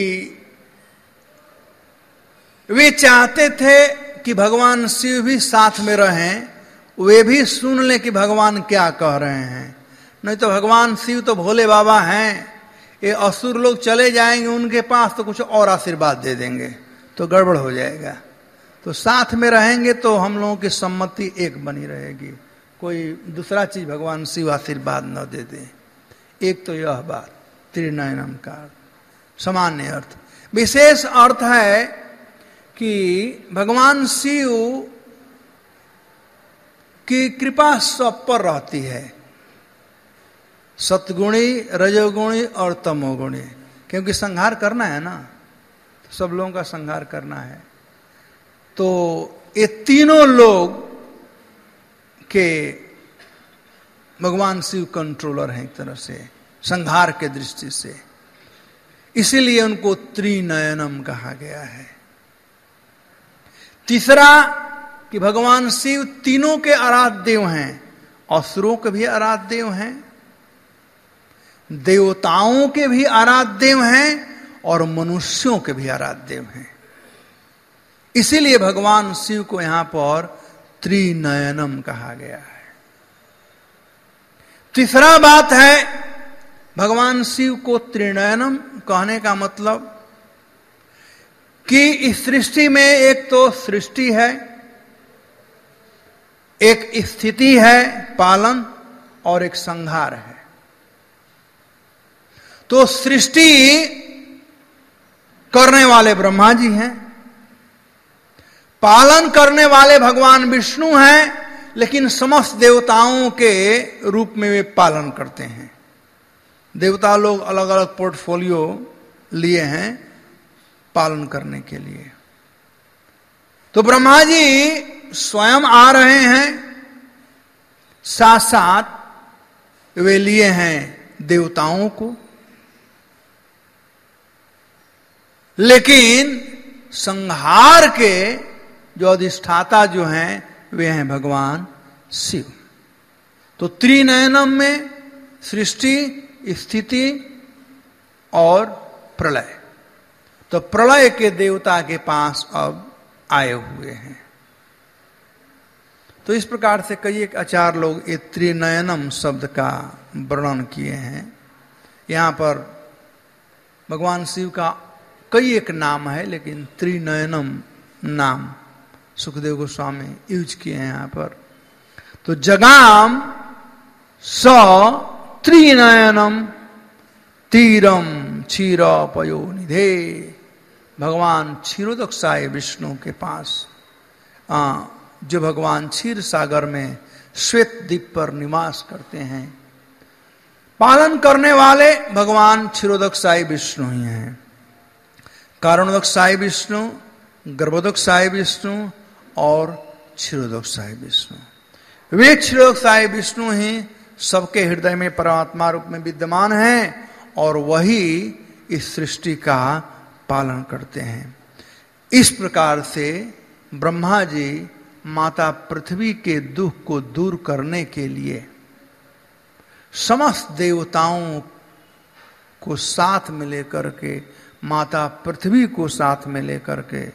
वे चाहते थे कि भगवान शिव भी साथ में रहें, वे भी सुन लें कि भगवान क्या कह रहे हैं। नहीं तो भगवान शिव तो भोले बाबा हैं, ये असुर लोग चले जाएंगे उनके पास तो कुछ और आशीर्वाद दे देंगे, तो गड़बड़ हो जाएगा। तो साथ में रहेंगे तो हम लोगों की सम्मति एक बनी रहेगी, कोई दूसरा चीज भगवान शिव आशीर्वाद न दे दे। एक तो यह बात त्रिनयनम का सामान्य अर्थ। विशेष अर्थ है कि भगवान शिव की कृपा सब पर रहती है, सतगुणी, रजोगुणी और तमोगुणी, क्योंकि संहार करना है ना, तो सब लोगों का संहार करना है। तो ये तीनों लोग के भगवान शिव कंट्रोलर हैं एक तरह से, संहार के दृष्टि से, इसीलिए उनको त्रिनयनम कहा गया है। तीसरा कि भगवान शिव तीनों के आराध्य देव हैं, असुरों के भी आराध्य देव हैं, देवताओं के भी आराध्य देव हैं और मनुष्यों के भी आराध्य देव हैं। इसीलिए भगवान शिव को यहां पर त्रिनयनम कहा गया है। तीसरा बात है, भगवान शिव को त्रिनयनम कहने का मतलब कि इस सृष्टि में एक तो सृष्टि है, एक स्थिति है, पालन, और एक संहार है। तो सृष्टि करने वाले ब्रह्मा जी हैं, पालन करने वाले भगवान विष्णु हैं, लेकिन समस्त देवताओं के रूप में वे पालन करते हैं। देवता लोग अलग अलग पोर्टफोलियो लिए हैं पालन करने के लिए। तो ब्रह्मा जी स्वयं आ रहे हैं, साथ साथ वे लिए हैं देवताओं को, लेकिन संहार के जो अधिष्ठाता जो हैं वे हैं भगवान शिव। तो त्रिनयनम में सृष्टि, स्थिति और प्रलय। तो प्रलय के देवता के पास अब आए हुए हैं। तो इस प्रकार से कई एक आचार्य लोग ये त्रिनयनम शब्द का वर्णन किए हैं। यहां पर भगवान शिव का कई एक नाम है, लेकिन त्रिनयनम नाम सुखदेव गोस्वामी यूज किए हैं यहां पर। तो जगाम स त्रिनयनम तीरम क्षीरोपयो निधे। भगवान क्षीरोदक साई विष्णु के पास आ, जो भगवान क्षीर सागर में श्वेत द्वीप पर निवास करते हैं, पालन करने वाले भगवान क्षीरोदक साई विष्णु ही हैं। कारणोदक साई विष्णु, गर्भोदक साई विष्णु और क्षीरोदक साई विष्णु, वे क्षीरोदक साई विष्णु ही सबके हृदय में परमात्मा रूप में विद्यमान हैं और वही इस सृष्टि का पालन करते हैं। इस प्रकार से ब्रह्मा जी माता पृथ्वी के दुख को दूर करने के लिए समस्त देवताओं को साथ में लेकर के, माता पृथ्वी को साथ में लेकर के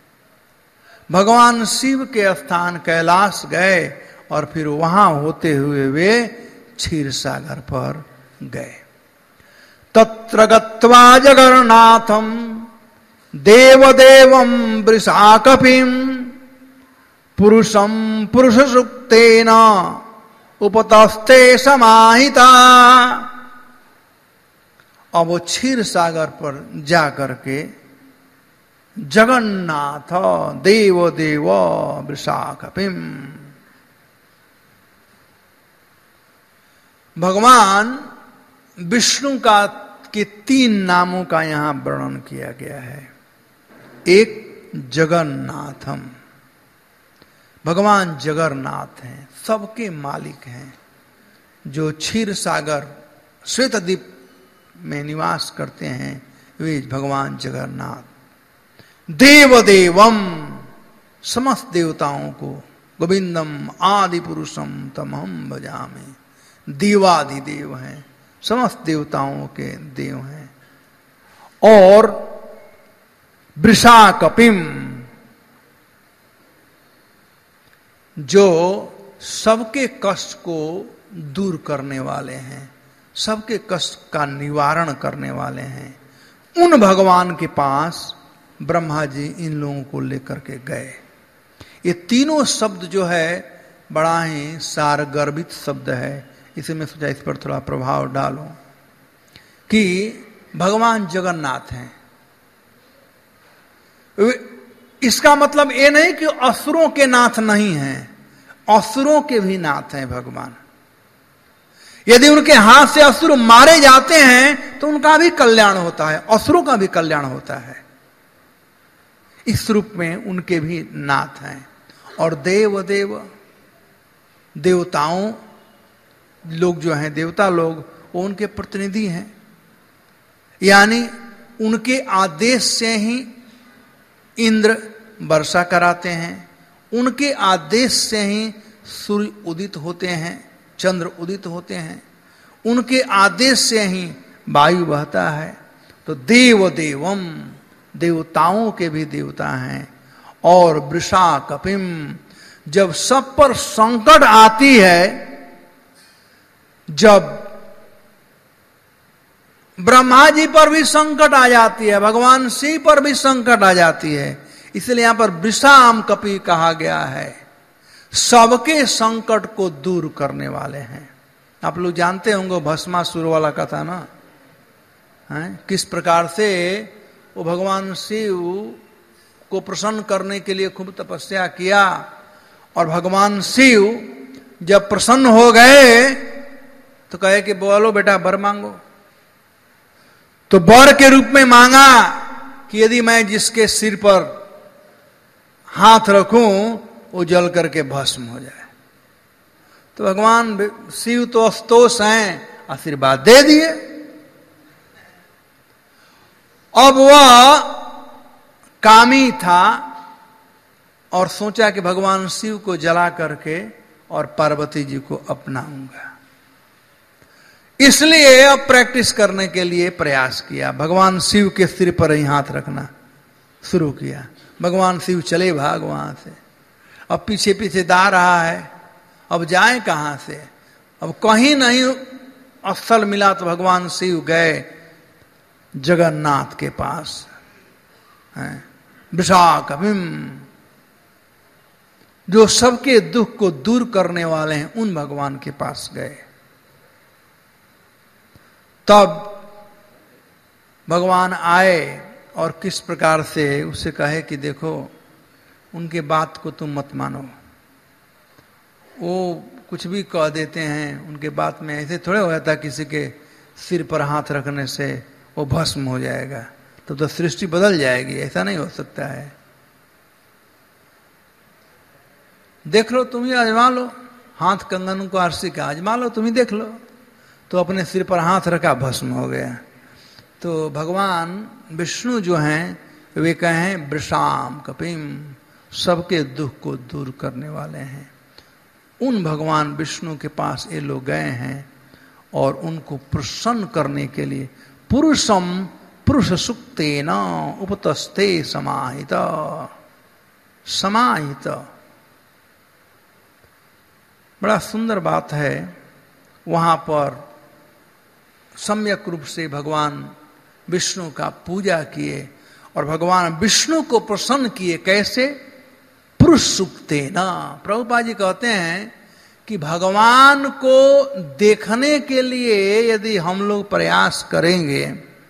भगवान शिव के स्थान कैलाश गए और फिर वहां होते हुए वे क्षीर सागर पर गए। तत्र गत्वा जगन्नाथम देवदेवम वृषाकपिम पुरुषम पुरुष सुक्तेन उपतस्ते समाहिता। अब वो क्षीर सागर पर जाकर के जगन्नाथ देव देव वृषाकपिम, भगवान विष्णु का के तीन नामों का यहां वर्णन किया गया है। एक जगन्नाथम, भगवान जगन्नाथ हैं, सबके मालिक हैं, जो क्षीर सागर श्वेत द्वीप में निवास करते हैं, वे भगवान जगन्नाथ। देवदेवम, समस्त देवताओं को, गोविंदम आदि पुरुषम तमहम भजामि, देवादिदेव हैं, समस्त देवताओं के देव हैं। और वृषाकपिम, जो सबके कष्ट को दूर करने वाले हैं, सबके कष्ट का निवारण करने वाले हैं, उन भगवान के पास ब्रह्मा जी इन लोगों को लेकर के गए। ये तीनों शब्द जो है बड़ा ही सारगर्भित शब्द है, इसे मैं सोचा इस पर थोड़ा प्रभाव डालूं कि भगवान जगन्नाथ हैं। इसका मतलब ये नहीं कि असुरों के नाथ नहीं हैं, असुरों के भी नाथ हैं भगवान। यदि उनके हाथ से असुर मारे जाते हैं तो उनका भी कल्याण होता है, असुरों का भी कल्याण होता है। इस रूप में उनके भी नाथ हैं। और देव देव, देवताओं लोग जो हैं, देवता लोग, वो उनके प्रतिनिधि हैं, यानी उनके आदेश से ही इंद्र वर्षा कराते हैं, उनके आदेश से ही सूर्य उदित होते हैं, चंद्र उदित होते हैं, उनके आदेश से ही वायु बहता है। तो देव देवम, देवताओं के भी देवता हैं। और वृषाकपिम, जब सब पर संकट आती है, जब ब्रह्मा जी पर भी संकट आ जाती है, भगवान शिव पर भी संकट आ जाती है, इसलिए यहां पर वृषाम कपि कहा गया है। सबके संकट को दूर करने वाले हैं। आप लोग जानते होंगे भस्मासुर वाला कथा ना, है? किस प्रकार से वो भगवान शिव को प्रसन्न करने के लिए खूब तपस्या किया, और भगवान शिव जब प्रसन्न हो गए तो कहे कि बोलो बेटा वर मांगो। तो वर के रूप में मांगा कि यदि मैं जिसके सिर पर हाथ रखूं वो जल करके भस्म हो जाए। तो भगवान शिव तो असतोष हैं, आशीर्वाद दे दिए। अब वह कामी था और सोचा कि भगवान शिव को जला करके और पार्वती जी को अपनाऊंगा, इसलिए अब प्रैक्टिस करने के लिए प्रयास किया। भगवान शिव के सिर पर ही हाथ रखना शुरू किया। भगवान शिव चले भाग वहां से, अब पीछे पीछे दा रहा है, अब जाए कहां से, अब कहीं नहीं स्थल मिला तो भगवान शिव गए जगन्नाथ के पास, वृषाकपिम, जो सबके दुख को दूर करने वाले हैं, उन भगवान के पास गए। तब भगवान आए और किस प्रकार से उससे कहे कि देखो उनके बात को तुम मत मानो, वो कुछ भी कह देते हैं, उनके बात में ऐसे थोड़े हो जाता किसी के सिर पर हाथ रखने से वो भस्म हो जाएगा, तो तो सृष्टि बदल जाएगी, ऐसा नहीं हो सकता है। देख लो, तुम ही आजमा लो, हाथ कंगन को आरसी का आजमा लो, तुम ही देख लो। तो अपने सिर पर हाथ रखा, भस्म हो गया। तो भगवान विष्णु जो हैं वे कहें वृषाम कपिम, सबके दुख को दूर करने वाले हैं। उन भगवान विष्णु के पास ये लोग गए हैं और उनको प्रसन्न करने के लिए पुरुषम पुरुष सुक्तेन उपतस्ते समाहित, समाहित। बड़ा सुंदर बात है, वहां पर सम्यक रूप से भगवान विष्णु का पूजा किए और भगवान विष्णु को प्रसन्न किए। कैसे? पुरुष सुक्तेन। प्रभुपाद जी कहते हैं कि भगवान को देखने के लिए यदि हम लोग प्रयास करेंगे,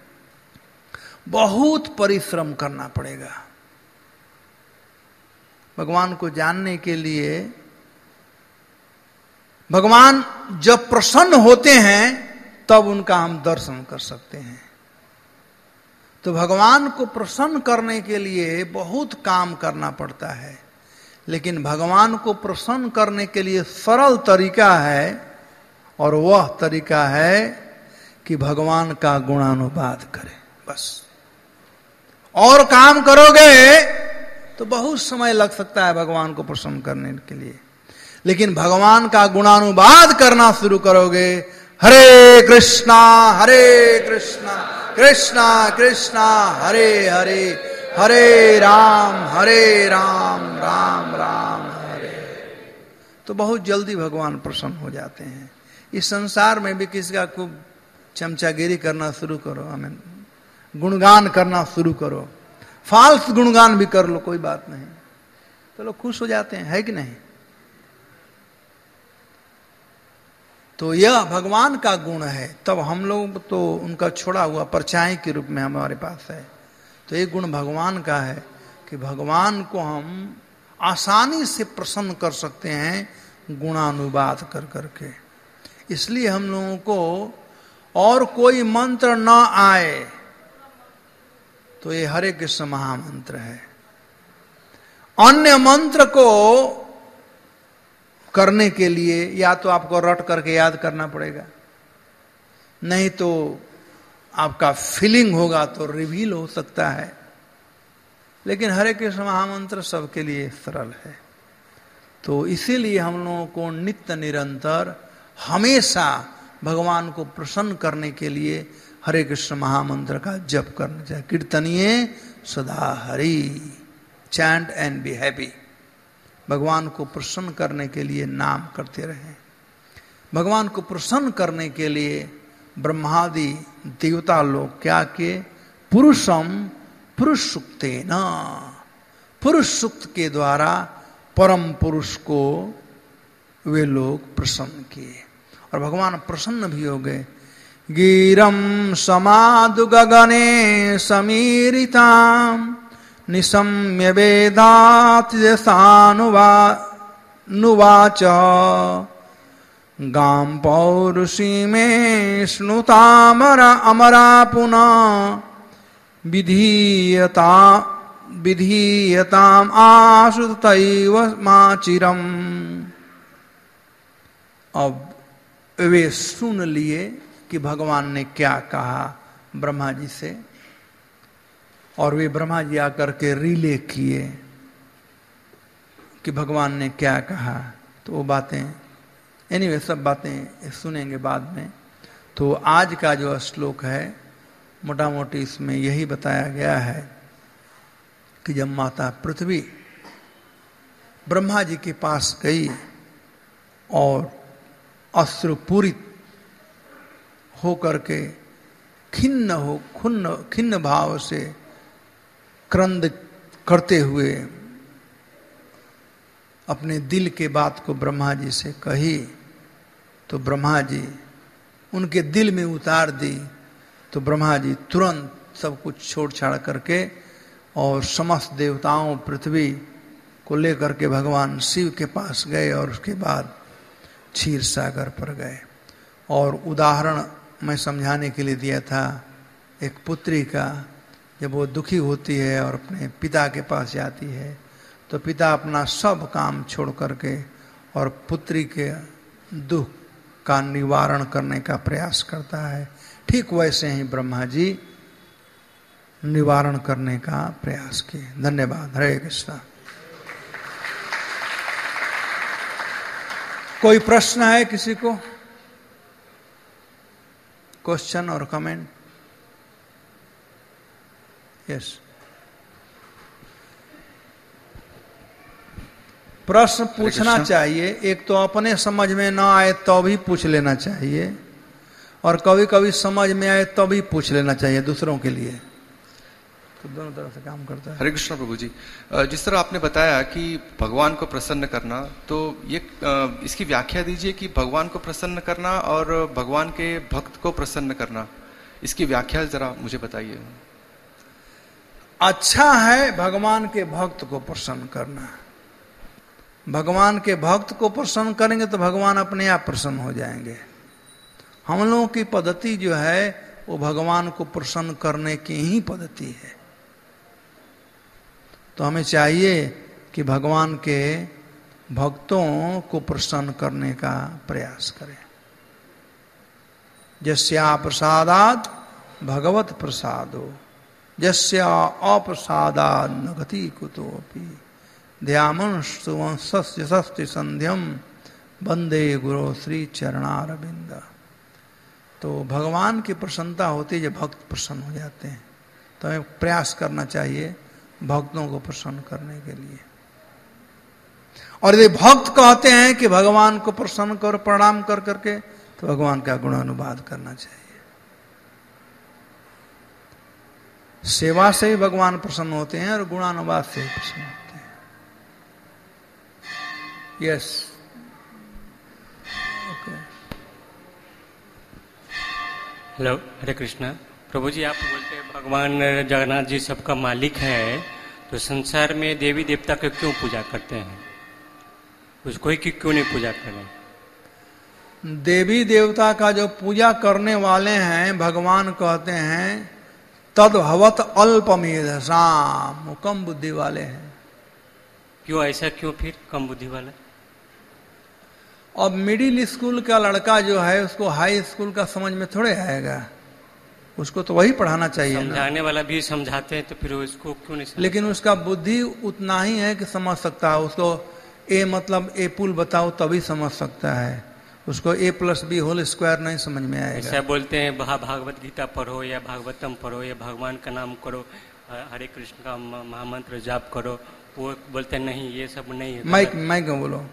बहुत परिश्रम करना पड़ेगा। भगवान को जानने के लिए भगवान जब प्रसन्न होते हैं तब उनका हम दर्शन कर सकते हैं। तो भगवान को प्रसन्न करने के लिए बहुत काम करना पड़ता है, लेकिन भगवान को प्रसन्न करने के लिए सरल तरीका है, और वह तरीका है कि भगवान का गुणानुवाद करें, बस। और काम करोगे तो बहुत समय लग सकता है भगवान को प्रसन्न करने के लिए, लेकिन भगवान का गुणानुवाद करना शुरू करोगे, हरे कृष्णा हरे कृष्णा कृष्णा कृष्णा हरे हरे, हरे राम हरे राम राम राम हरे, तो बहुत जल्दी भगवान प्रसन्न हो जाते हैं। इस संसार में भी किसी का खूब चमचागिरी करना शुरू करो, हमें गुणगान करना शुरू करो, फाल्स गुणगान भी कर लो, कोई बात नहीं, तो लोग खुश हो जाते हैं, है कि नहीं? तो यह भगवान का गुण है, तब हम लोग तो उनका छोड़ा हुआ परछाई के रूप में हमारे पास है। तो ये गुण भगवान का है कि भगवान को हम आसानी से प्रसन्न कर सकते हैं गुणानुवाद कर करके। इसलिए हम लोगों को और कोई मंत्र न आए तो ये हरे कृष्ण महामंत्र है। अन्य मंत्र को करने के लिए या तो आपको रट करके याद करना पड़ेगा, नहीं तो आपका फीलिंग होगा तो रिवील हो सकता है, लेकिन हरे कृष्ण महामंत्र सबके लिए सरल है। तो इसीलिए हम लोगों को नित्य निरंतर हमेशा भगवान को प्रसन्न करने के लिए हरे कृष्ण महामंत्र का जप करना चाहिए। कीर्तनीय सदा Hari, chant and be happy. भगवान को प्रसन्न करने के लिए नाम करते रहें। भगवान को प्रसन्न करने के लिए ब्रह्मादि देवता लोग क्या किए? पुरुषम पुरुष सुक्तेन, पुरुष सुक्त के द्वारा परम पुरुष को वे लोग प्रसन्न किए और भगवान प्रसन्न भी हो गए। गिरम समादु गगने समीरिताम निशम्य वेदात नुवाच गाम पौरुषी में स्नुतामरा अमरा पुनः विधीयता विधीयताम आश्रुतैव माचिरम। अब वे सुन लिए कि भगवान ने क्या कहा ब्रह्मा जी से, और वे ब्रह्मा जी आकर के रिले किए कि भगवान ने क्या कहा। तो वो बातें एनीवे सब बातें सुनेंगे बाद में। तो आज का जो श्लोक है मोटा मोटी इसमें यही बताया गया है कि जब माता पृथ्वी ब्रह्मा जी के पास गई और अश्रुपूरित हो करके खिन्न हो खुन्न खिन्न भाव से क्रंद करते हुए अपने दिल के बात को ब्रह्मा जी से कही, तो ब्रह्मा जी उनके दिल में उतार दी। तो ब्रह्मा जी तुरंत सब कुछ छोड़ छाड़ करके और समस्त देवताओं पृथ्वी को लेकर के भगवान शिव के पास गए और उसके बाद क्षीर सागर पर गए। और उदाहरण मैं समझाने के लिए दिया था एक पुत्री का, जब वो दुखी होती है और अपने पिता के पास जाती है तो पिता अपना सब काम छोड़ करके और पुत्री के दुख का निवारण करने का प्रयास करता है। ठीक वैसे ही ब्रह्मा जी निवारण करने का प्रयास किए। धन्यवाद। हरे कृष्णा। कोई प्रश्न है किसी को? क्वेश्चन और कमेंट? यस। प्रश्न पूछना चाहिए। एक तो अपने समझ में ना आए तो भी पूछ लेना चाहिए, और कभी कभी समझ में आए तो भी पूछ लेना चाहिए दूसरों के लिए। तो दोनों तरफ से काम करता है।
हरे कृष्ण प्रभु जी, जिस तरह आपने बताया कि भगवान को प्रसन्न करना, तो ये इसकी व्याख्या दीजिए कि भगवान को प्रसन्न करना और भगवान के भक्त को प्रसन्न करना, इसकी व्याख्या जरा मुझे बताइए।
अच्छा है भगवान के भक्त को प्रसन्न करना। भगवान के भक्त को प्रसन्न करेंगे तो भगवान अपने आप प्रसन्न हो जाएंगे। हम लोगों की पद्धति जो है वो भगवान को प्रसन्न करने की ही पद्धति है। तो हमें चाहिए कि भगवान के भक्तों को प्रसन्न करने का प्रयास करें। जस्या प्रसादाद भगवत प्रसादो, जस्या अप्रसादाद न गति कुतोपि, ध्यामंस्तुवंस्य सस्ति संध्यम वंदे गुरु श्री चरणारविंद। तो भगवान की प्रसन्नता होती है जब भक्त प्रसन्न हो जाते हैं। तो हमें प्रयास करना चाहिए भक्तों को प्रसन्न करने के लिए। और यदि भक्त कहते हैं कि भगवान को प्रसन्न कर प्रणाम कर करके, तो भगवान का गुणानुवाद करना चाहिए। सेवा से ही भगवान प्रसन्न होते हैं और गुणानुवाद से ही प्रसन्न होते हैं। Yes, okay.
Hello, Hare Krishna. प्रभु जी, आप बोलते हैं भगवान जगन्नाथ जी सबका मालिक है, तो संसार में देवी देवता को क्यों पूजा करते हैं? उसको ही क्यों नहीं पूजा करें?
देवी देवता का जो पूजा करने वाले हैं, भगवान कहते हैं तद्भवत अल्पमेधसाम, वो कम बुद्धि वाले हैं।
क्यों ऐसा? क्यों फिर कम बुद्धि वाला?
अब मिडिल स्कूल का लड़का जो है उसको हाई स्कूल का समझ में थोड़े आएगा, उसको तो वही पढ़ाना चाहिए।
समझाने वाला भी समझाते हैं तो फिर उसको क्यों नहीं?
लेकिन उसका बुद्धि उतना ही है कि समझ सकता है। उसको ए मतलब ए पुल बताओ तभी समझ सकता है। उसको A plus B whole square नहीं समझ में आएगा।
ऐसा बोलते हैं भागवत गीता पढ़ो या भागवतम पढ़ो या भगवान का नाम करो, हरे कृष्ण का महामंत्र जाप करो। वो बोलते हैं नहीं, ये सब नहीं है।
माइक माइक बोलो।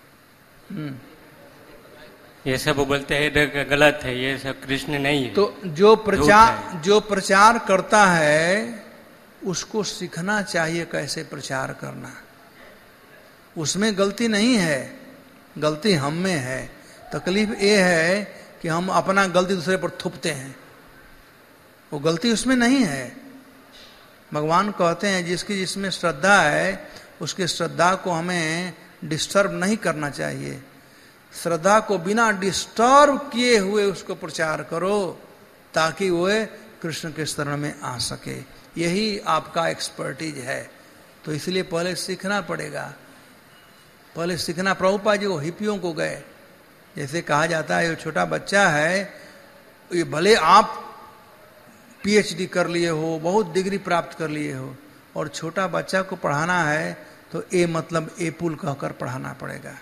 ये सब बोलते हैं गलत है, ये सब कृष्ण नहीं है।
तो जो प्रचार जो प्रचार करता है उसको सीखना चाहिए कैसे प्रचार करना। उसमें गलती नहीं है, गलती हम में है। तकलीफ ये है कि हम अपना गलती दूसरे पर थोपते हैं। वो गलती उसमें नहीं है। भगवान कहते हैं जिसकी जिसमें श्रद्धा है उसकी श्रद्धा को हमें डिस्टर्ब नहीं करना चाहिए। श्रद्धा को बिना डिस्टर्ब किए हुए उसको प्रचार करो ताकि वह कृष्ण के शरण में आ सके। यही आपका एक्सपर्टीज है। तो इसलिए पहले सीखना पड़ेगा। पहले सीखना। प्रभुपाद जी वो हिप्पियों को गए, जैसे कहा जाता है ये छोटा बच्चा है, ये भले आप पीएचडी कर लिए हो, बहुत डिग्री प्राप्त कर लिए हो, और छोटा बच्चा को पढ़ाना है तो ए मतलब ए पुल कहकर पढ़ाना पड़ेगा।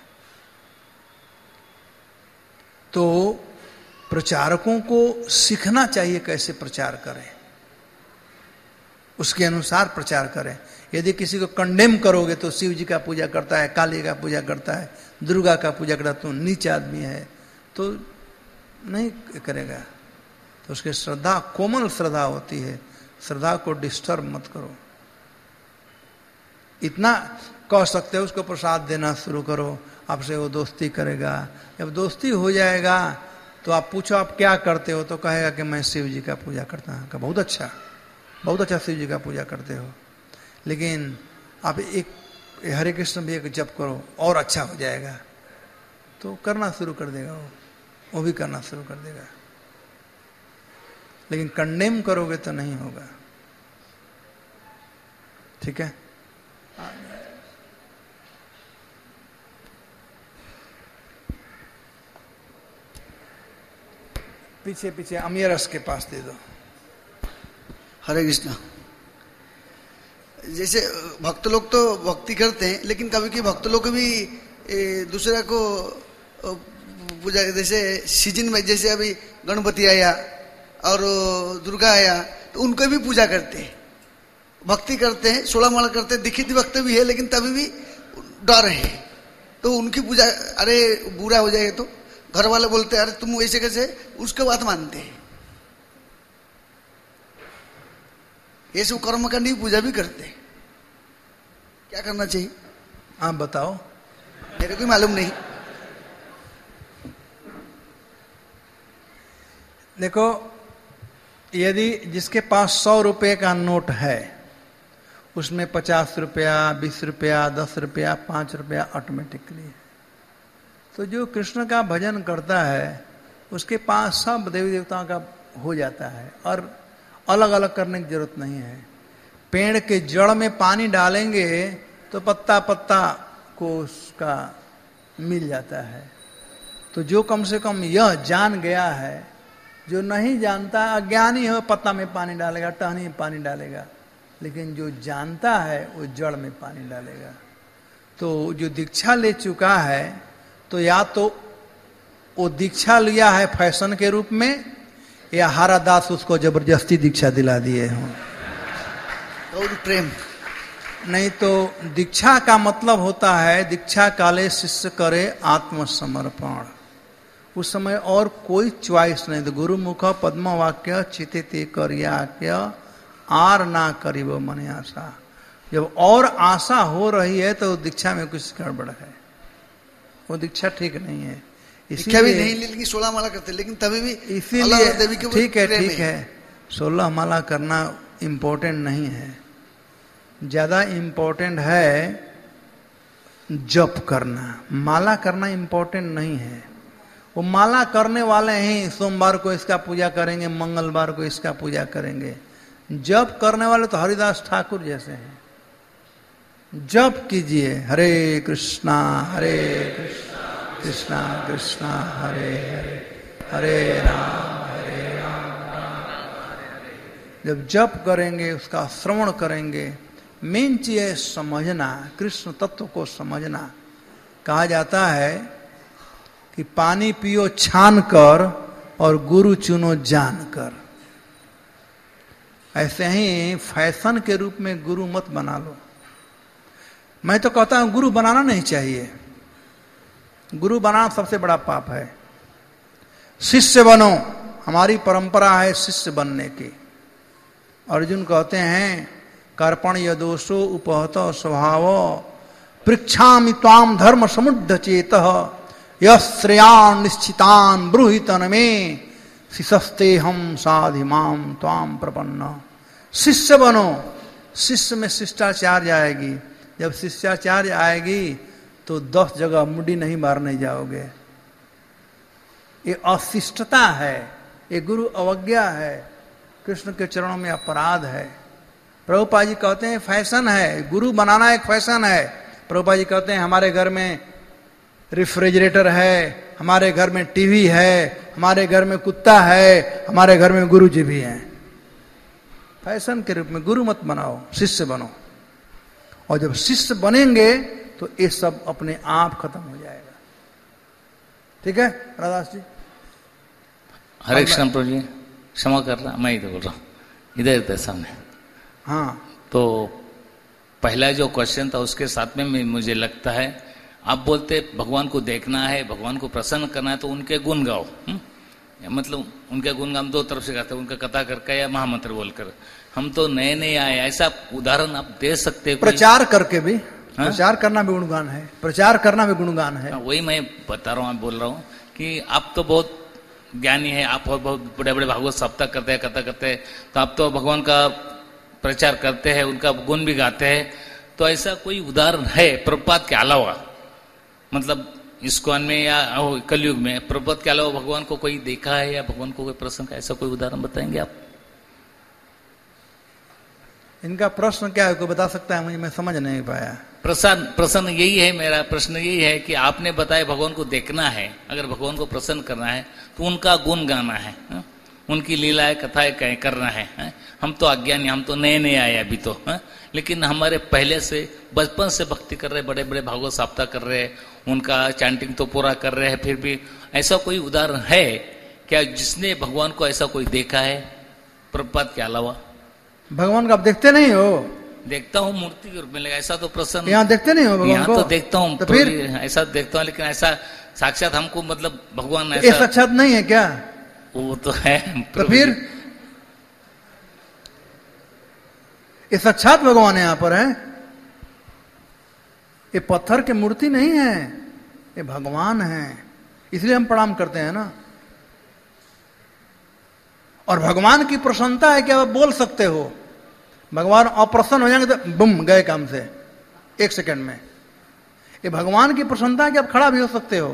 तो प्रचारकों को सीखना चाहिए कैसे प्रचार करें, उसके अनुसार प्रचार करें। यदि किसी को कंडेम करोगे तो शिव जी का पूजा करता है, काली का पूजा करता है, दुर्गा का पूजा करता है, तो नीच आदमी है, तो नहीं करेगा। तो उसकी श्रद्धा कोमल श्रद्धा होती है। श्रद्धा को डिस्टर्ब मत करो। इतना कह सकते हो उसको प्रसाद देना शुरू करो, आपसे वो दोस्ती करेगा। जब दोस्ती हो जाएगा तो आप पूछो आप क्या करते हो, तो कहेगा कि मैं शिव जी का पूजा करता हूँ। बहुत अच्छा, बहुत अच्छा शिव जी का पूजा करते हो, लेकिन आप एक हरे कृष्ण भी एक जप करो और अच्छा हो जाएगा, तो करना शुरू कर देगा वो वो भी करना शुरू कर देगा। लेकिन कंडेम करोगे तो नहीं होगा। ठीक है। पीछे पीछे अमीरस के पास दे दो।
हरे कृष्णा। जैसे भक्त लोग तो भक्ति करते हैं, लेकिन कभी कभी भक्त लोग भी दूसरे को पूजा, जैसे सीजन में जैसे अभी गणपति आया और दुर्गा आया तो उनको भी पूजा करते हैं, भक्ति करते हैं, सोलह माला करते हैं, दीक्षित भक्त भी है, लेकिन तभी भी डर है। तो उनकी पूजा, अरे बुरा हो जाएगा तो घर वाले बोलते हैं अरे तुम वैसे कैसे, उसके बात मानते हैं। ये सब कर्मकांड की पूजा भी करते हैं, क्या करना चाहिए
आप बताओ,
मेरे को मालूम नहीं।
देखो, यदि जिसके पास सौ रुपए का नोट है, उसमें पचास रुपया, बीस रुपया, दस रुपया, पांच रुपया ऑटोमेटिकली है। तो जो कृष्ण का भजन करता है उसके पास सब देवी देवताओं का हो जाता है, और अलग अलग करने की जरूरत नहीं है। पेड़ के जड़ में पानी डालेंगे तो पत्ता पत्ता को उसका मिल जाता है। तो जो कम से कम यह जान गया है, जो नहीं जानता अज्ञानी हो पत्ता में पानी डालेगा, टहनी में पानी डालेगा, लेकिन जो जानता है वो जड़ में पानी डालेगा। तो जो दीक्षा ले चुका है, तो या तो वो दीक्षा लिया है फैशन के रूप में, या हारादास उसको जबरदस्ती दीक्षा दिला दिए हों,
और प्रेम।
नहीं तो दीक्षा का मतलब होता है दीक्षा काले शिष्य करे आत्मसमर्पण। उस समय और कोई च्वाइस नहीं। तो गुरु मुख पद्म वाक्य चिते करिया आर ना करीब मन आशा। जब और आशा हो रही है तो दीक्षा में कुछ गड़बड़ है, वो दीक्षा ठीक नहीं है।
दीक्षा भी नहीं, लेकिन सोलह माला करते, लेकिन तभी भी
इसीलिए ठीक है ठीक है सोलह माला करना इम्पोर्टेंट नहीं है, ज्यादा इम्पोर्टेंट है जप करना। माला करना इम्पोर्टेंट नहीं है। वो माला करने वाले ही सोमवार को इसका पूजा करेंगे, मंगलवार को इसका पूजा करेंगे। जप करने वाले तो हरिदास ठाकुर जैसे हैं। जप कीजिए, हरे कृष्णा हरे कृष्णा कृष्णा कृष्णा हरे हरे हरे राम हरे राम राम हरे हरे। जब जप करेंगे, उसका श्रवण करेंगे, मेन चीज है समझना, कृष्ण तत्व को समझना। कहा जाता है कि पानी पियो छान कर और गुरु चुनो जान कर। ऐसे ही फैशन के रूप में गुरु मत बना लो। मैं तो कहता हूं गुरु बनाना नहीं चाहिए। गुरु बनाना सबसे बड़ा पाप है। शिष्य बनो, हमारी परंपरा है शिष्य बनने की। अर्जुन कहते हैं कर्पण यदोषो उपहत स्वभाव पृक्षामि त्वाम धर्म समुद्ध चेतः यश्रेयान निश्चितान ब्रूहितन में शिशस्ते हम साधिमाम त्वाम प्रपन्न। शिष्य बनो, शिष्य में शिष्टाचार्य आएगी। जब शिष्टाचार्य आएगी तो दस जगह मुड्डी नहीं मारने जाओगे। ये अशिष्टता है, ये गुरु अवज्ञा है, कृष्ण के चरणों में अपराध है। प्रभुपाद जी कहते हैं फैशन है, गुरु बनाना एक फैशन है। प्रभुपाद जी कहते हैं हमारे घर में रेफ्रिजरेटर है, हमारे घर में टीवी है, हमारे घर में कुत्ता है, हमारे घर में गुरु जी भी हैं। फैशन के रूप में गुरु मत बनाओ, शिष्य बनो। और जब शिष्य बनेंगे तो ये सब अपने आप खत्म हो जाएगा। ठीक है राधास जी?
हरे कृष्ण प्रभु जी, क्षमा कर रहा, मैं इधर बोल रहा हूँ, इधर इधर सामने।
हाँ, तो
पहला जो क्वेश्चन था उसके साथ में मुझे लगता है आप बोलते भगवान को देखना है, भगवान को प्रसन्न करना है तो उनके गुण गाओ। मतलब उनके गुण हम दो तरफ से गाते हैं, उनका कथा करके या महामंत्र बोलकर। हम तो नए नए आए, ऐसा उदाहरण आप दे सकते?
प्रचार करके भी, हा? प्रचार करना भी गुणगान है, प्रचार करना भी गुणगान है।
वही मैं बता रहा हूँ, बोल रहा हूँ कि आप तो बहुत ज्ञानी है, आप बहुत बड़े बड़े भागवत सप्ताह करते हैं, कथा करते हैं, तो आप तो भगवान का प्रचार करते हैं, उनका गुण भी गाते हैं, तो ऐसा कोई उदाहरण है प्रभुपाद के अलावा, मतलब इस्कॉन में या कलयुग में प्रभुपाद के अलावा भगवान को कोई देखा है या भगवान को कोई प्रसन्न का, ऐसा कोई उदाहरण बताएंगे आप?
इनका प्रश्न क्या है, कोई बता सकता है मुझे? मैं समझ नहीं पाया।
प्रसन्न प्रसन्न यही है, मेरा प्रश्न यही है कि आपने बताया भगवान को देखना है, अगर भगवान को प्रसन्न करना है तो उनका गुण गाना है, हा? उनकी लीलाएं कथाएं करना है, हा? हम तो अज्ञानी, हम तो नए नए आए अभी तो, हा? लेकिन हमारे पहले से बचपन से भक्ति कर रहे, बड़े बड़े भागवत सप्ताह कर रहे, उनका चैंटिंग तो पूरा कर रहे हैं, फिर भी ऐसा कोई उदाहरण है क्या जिसने भगवान को ऐसा कोई देखा है प्रभुपाद के अलावा?
भगवान को आप देखते नहीं हो?
देखता हूँ मूर्ति के रूप में, ऐसा तो प्रसन्न
यहाँ देखते नहीं हो भगवान
यहाँ
को?
तो देखता हूँ,
तो फिर
ऐसा देखता हूँ, लेकिन ऐसा साक्षात हमको मतलब भगवान
ऐसा साक्षात नहीं है क्या?
वो तो है।
तो फिर ये साक्षात भगवान यहाँ पर है, ये पत्थर की मूर्ति नहीं है, ये भगवान है, इसलिए हम प्रणाम करते हैं ना। और भगवान की प्रसन्नता है कि आप बोल सकते हो, भगवान अप्रसन्न हो जाएंगे तो बुम गए काम से एक सेकंड में। ये भगवान की प्रसन्नता है कि आप खड़ा भी हो सकते हो।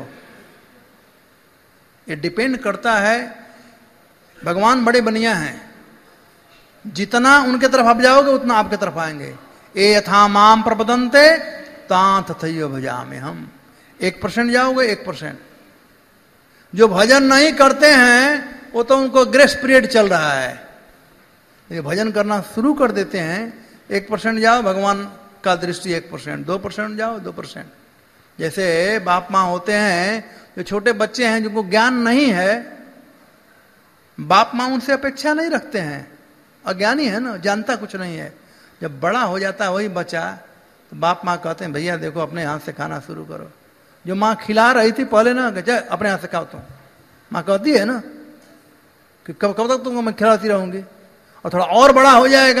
ये डिपेंड करता है, भगवान बड़े बनिया हैं, जितना उनके तरफ आप जाओगे उतना आपके तरफ आएंगे। ए यथा माम प्रपदन्ते तां तथैव भजामि हम। एक परसेंट जाओगे एक परसेंट। जो भजन नहीं करते हैं वो तो उनको ग्रेस पीरियड चल रहा है, ये भजन करना शुरू कर देते हैं, एक परसेंट जाओ भगवान का दृष्टि एक परसेंट, दो परसेंट जाओ दो परसेंट। जैसे बाप माँ होते हैं, जो छोटे बच्चे हैं जिनको ज्ञान नहीं है, बाप माँ उनसे अपेक्षा नहीं रखते हैं, अज्ञानी है ना, जानता कुछ नहीं है। जब बड़ा हो जाता है वही बच्चा, तो बाप माँ कहते हैं भैया देखो अपने हाथ से खाना शुरू करो। जो माँ खिला रही थी पहले ना, कहते अपने हाथ से खाओ तुम, माँ कहती है ना कि कब कब तक तुमको मैं खिलाती रहूंगी, और थोड़ा और बड़ा हो जाएगा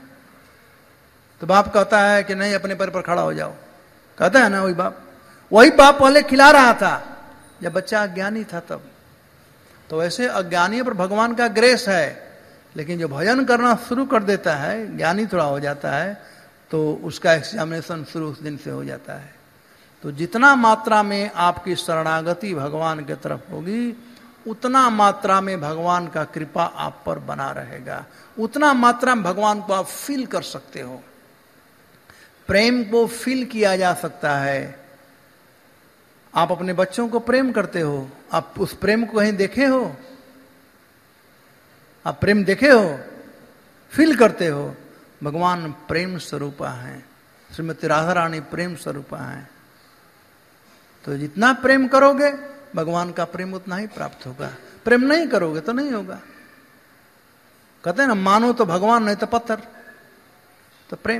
तो बाप कहता है कि नहीं अपने पैर पर खड़ा हो जाओ, कहता है ना वही बाप। वही बाप पहले खिला रहा था जब बच्चा अज्ञानी था तब। तो वैसे अज्ञानी पर भगवान का ग्रेस है, लेकिन जो भजन करना शुरू कर देता है, ज्ञानी थोड़ा हो जाता है, तो उसका एग्जामिनेशन शुरू उस दिन से हो जाता है। तो जितना मात्रा में आपकी शरणागति भगवान की तरफ होगी, उतना मात्रा में भगवान का कृपा आप पर बना रहेगा, उतना मात्रा में भगवान को आप फील कर सकते हो। प्रेम को फील किया जा सकता है। आप अपने बच्चों को प्रेम करते हो, आप उस प्रेम को कहीं देखे हो? आप प्रेम देखे हो, फील करते हो? भगवान प्रेम स्वरूपा है, श्रीमती राधा रानी प्रेम स्वरूपा है। तो जितना प्रेम करोगे भगवान का प्रेम उतना ही प्राप्त होगा। प्रेम नहीं करोगे तो नहीं होगा। कहते हैं ना, मानो तो भगवान नहीं तो पत्थर, तो प्रेम।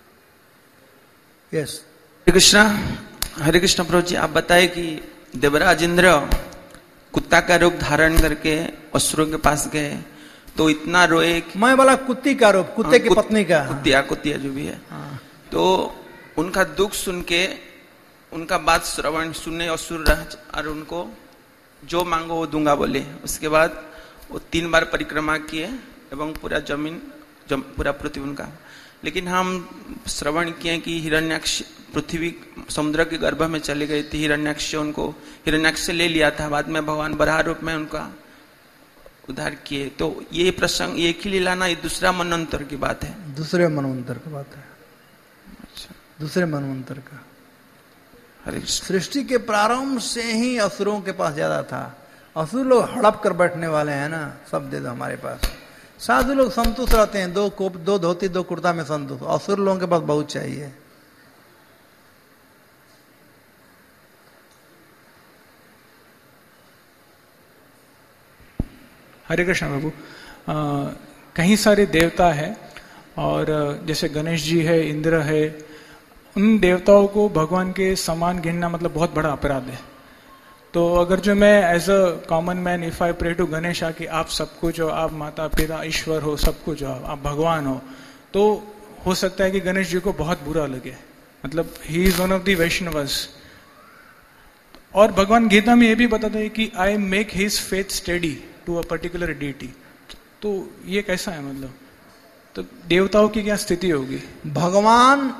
यस।
हरे कृष्णा। हरे कृष्ण प्रभु जी, आप बताए कि देवराज इंद्र कुत्ता का रूप धारण करके असुरों के पास गए, तो इतना रोए कि
मैं बोला कुत्ती का रूप, कुत्ते की पत्नी का,
कुतिया कुतिया जो भी है। तो उनका दुख सुन के, उनका बात श्रवण सुने असुर राज, और उनको जो मांगो वो दूंगा बोले। उसके बाद वो तीन बार परिक्रमा किए एवं पूरा जमीन जम, पूरा पृथ्वी उनका। लेकिन हम श्रवण किए कि हिरण्याक्ष पृथ्वी समुद्र के गर्भ में चले गए थे, हिरण्याक्ष उनको हिरण्याक्ष से ले लिया था, बाद में भगवान बराह रूप में उनका उद्धार किए। तो ये प्रसंग एक ही लीला ना, ये दूसरा मनवंतर की बात है?
दूसरे मनवंतर की बात है।
अच्छा, दूसरे
मनवंतर का। सृष्टि के प्रारंभ से ही असुरों के पास ज्यादा था। असुर लोग हड़प कर बैठने वाले हैं ना, सब दे दो हमारे पास। साधु लोग संतुष्ट रहते हैं, दो कोप दो धोती दो कुर्ता में संतुष्ट। असुर लोगों के पास बहुत चाहिए।
हरे कृष्ण प्रभु। कहीं सारे देवता है, और जैसे गणेश जी है, इंद्र है, उन देवताओं को भगवान के समान गिनना मतलब बहुत बड़ा अपराध है। तो अगर जो मैं as a common man if I pray to Ganesh कि आप सब कुछ हो, आप माता पिता ईश्वर हो, सब कुछ हो, आप भगवान हो, तो हो सकता है कि गणेश जी को बहुत बुरा लगे। मतलब ही is one of the Vaishnavas. और भगवान गीता में ये भी बताता है कि I make his faith steady to a particular deity. तो ये कैसा है? मतलब तो देवताओं की क्या स्थिति होगी?
भगवान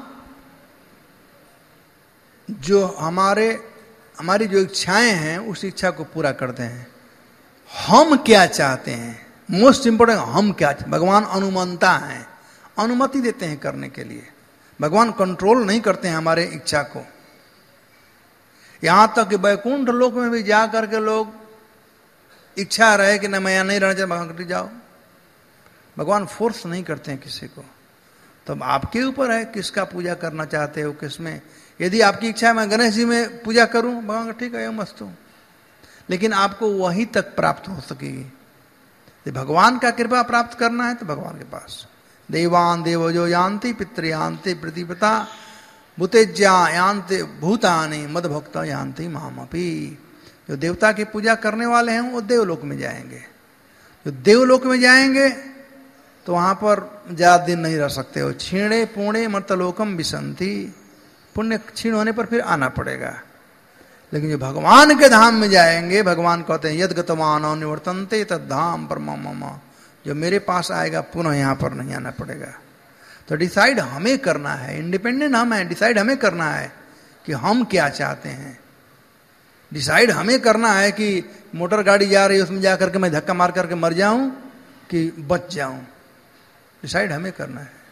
जो हमारे हमारी जो इच्छाएं हैं उस इच्छा को पूरा करते हैं। हम क्या चाहते हैं, मोस्ट इंपोर्टेंट, हम क्या चाहते, भगवान अनुमंता हैं, अनुमति देते हैं करने के लिए। भगवान कंट्रोल नहीं करते हैं हमारे इच्छा को। यहां तक कि वैकुंठ लोक में भी जा करके लोग इच्छा रहे कि न मैं यहां नहीं रहना चाहिए, भगवान जाओ, भगवान फोर्स नहीं करते हैं किसी को। तो आपके ऊपर है किसका पूजा करना चाहते हो, किसमें। यदि आपकी इच्छा है मैं गणेश जी में पूजा करूं, भगवान ठीक है मस्त हूं, लेकिन आपको वहीं तक प्राप्त हो सकेगी। यदि भगवान का कृपा प्राप्त करना है तो भगवान के पास। देवान देव जो यान्ति पितृयान्ति प्रतिपता भूतेज्या यान्ति भूतानि मद भक्त यान्ति मामपि। जो देवता की पूजा करने वाले हैं वो देवलोक में जाएंगे। जो देवलोक में जाएंगे तो वहां पर ज्यादा दिन नहीं रह सकते हो। छीणे पुणे मर्तलोकम विसंति, पुण्य क्षीण होने पर फिर आना पड़ेगा। लेकिन जो भगवान के धाम में जाएंगे, भगवान कहते हैं यद गतमानो निवर्तन्ते तद धाम परमं मम, जो मेरे पास आएगा पुनः यहां पर नहीं आना पड़ेगा। तो डिसाइड हमें करना है, इंडिपेंडेंट हम हैं, डिसाइड हमें करना है कि हम क्या चाहते हैं। डिसाइड हमें करना है कि मोटर गाड़ी जा रही है उसमें जाकर के मैं धक्का मार करके मर जाऊं कि बच जाऊं, डिसाइड हमें करना है।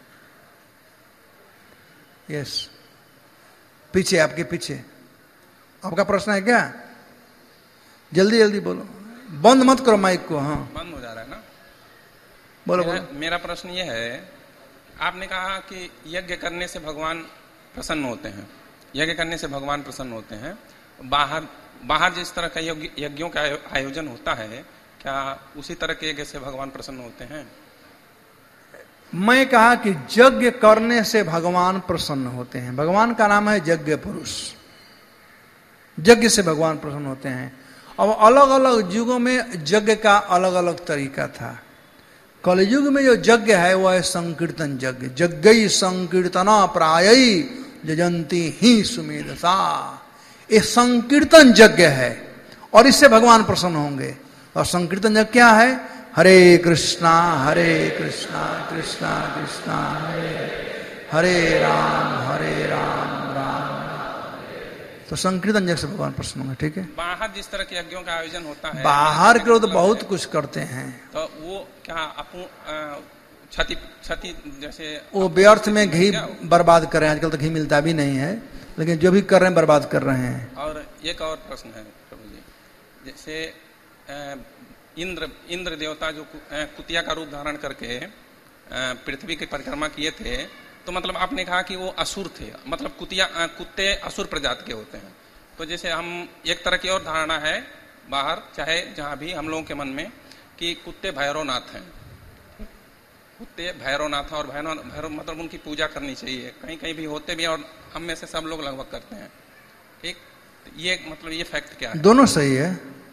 Yes yes. पीछे, आपके पीछे आपका प्रश्न है क्या? जल्दी जल्दी बोलो, बंद मत करो माइक को। हाँ
बंद हो जा रहा है ना,
बोलो
मेरा,
बोलो।
मेरा प्रश्न यह है, आपने कहा कि यज्ञ करने से भगवान प्रसन्न होते हैं, यज्ञ करने से भगवान प्रसन्न होते हैं। बाहर बाहर जिस तरह का यज्ञों का आयोजन होता है, क्या उसी तरह के यज्ञ से भगवान प्रसन्न होते हैं?
मैं कहा कि यज्ञ करने से भगवान प्रसन्न होते हैं। भगवान का नाम है यज्ञ पुरुष, यज्ञ से भगवान प्रसन्न होते हैं। अब अलग अलग युगों में यज्ञ का अलग अलग तरीका था। कलयुग में जो यज्ञ है वह है संकीर्तन यज्ञ। यज्ञ संकीर्तना प्रायई जजंती ही सुमेधसा, ये संकीर्तन यज्ञ है और इससे भगवान प्रसन्न होंगे। और संकीर्तन यज्ञ क्या है? हरे कृष्णा हरे कृष्णा कृष्णा कृष्णा हरे हरे राम हरे राम राम। तो संकीर्तन यज्ञ से भगवान प्रसन्न होंगे। ठीक है,
बाहर जिस तरह के यज्ञों का आयोजन होता है,
बाहर के लोग तो बहुत कुछ करते हैं,
तो वो क्या अपू क्षति क्षति जैसे
वो व्यर्थ में घी बर्बाद कर रहे हैं। आजकल तो घी मिलता भी नहीं है, लेकिन जो भी कर रहे हैं बर्बाद कर रहे हैं।
और एक और प्रश्न है प्रभु जी, जैसे इंद्र इंद्र देवता जो कुतिया का रूप धारण करके पृथ्वी की परिक्रमा किए थे, तो मतलब आपने कहा कि वो असुर थे, मतलब कुतिया कुत्ते असुर प्रजाति के होते हैं। तो जैसे हम एक तरह की और धारणा है बाहर, चाहे जहां भी हम लोगों के मन में, कि कुत्ते भैरवनाथ हैं, कुत्ते भैरवनाथ और भैरव भैरव मतलब उनकी पूजा करनी चाहिए। कहीं कहीं भी होते भी और हम में से सब लोग लगभग करते हैं। ठीक, ये मतलब ये फैक्ट क्या है?
दोनों सही है।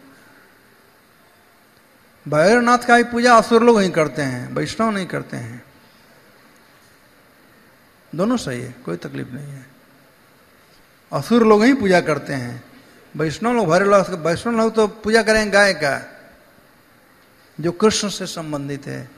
भैरवनाथ का भी पूजा असुर लोग ही करते हैं, वैष्णव नहीं करते हैं। दोनों सही है, कोई तकलीफ नहीं है। असुर लोग ही पूजा करते हैं, वैष्णव लोग भैरव वैष्णव लोग तो पूजा करेंगे गाय का, जो कृष्ण से संबंधित है।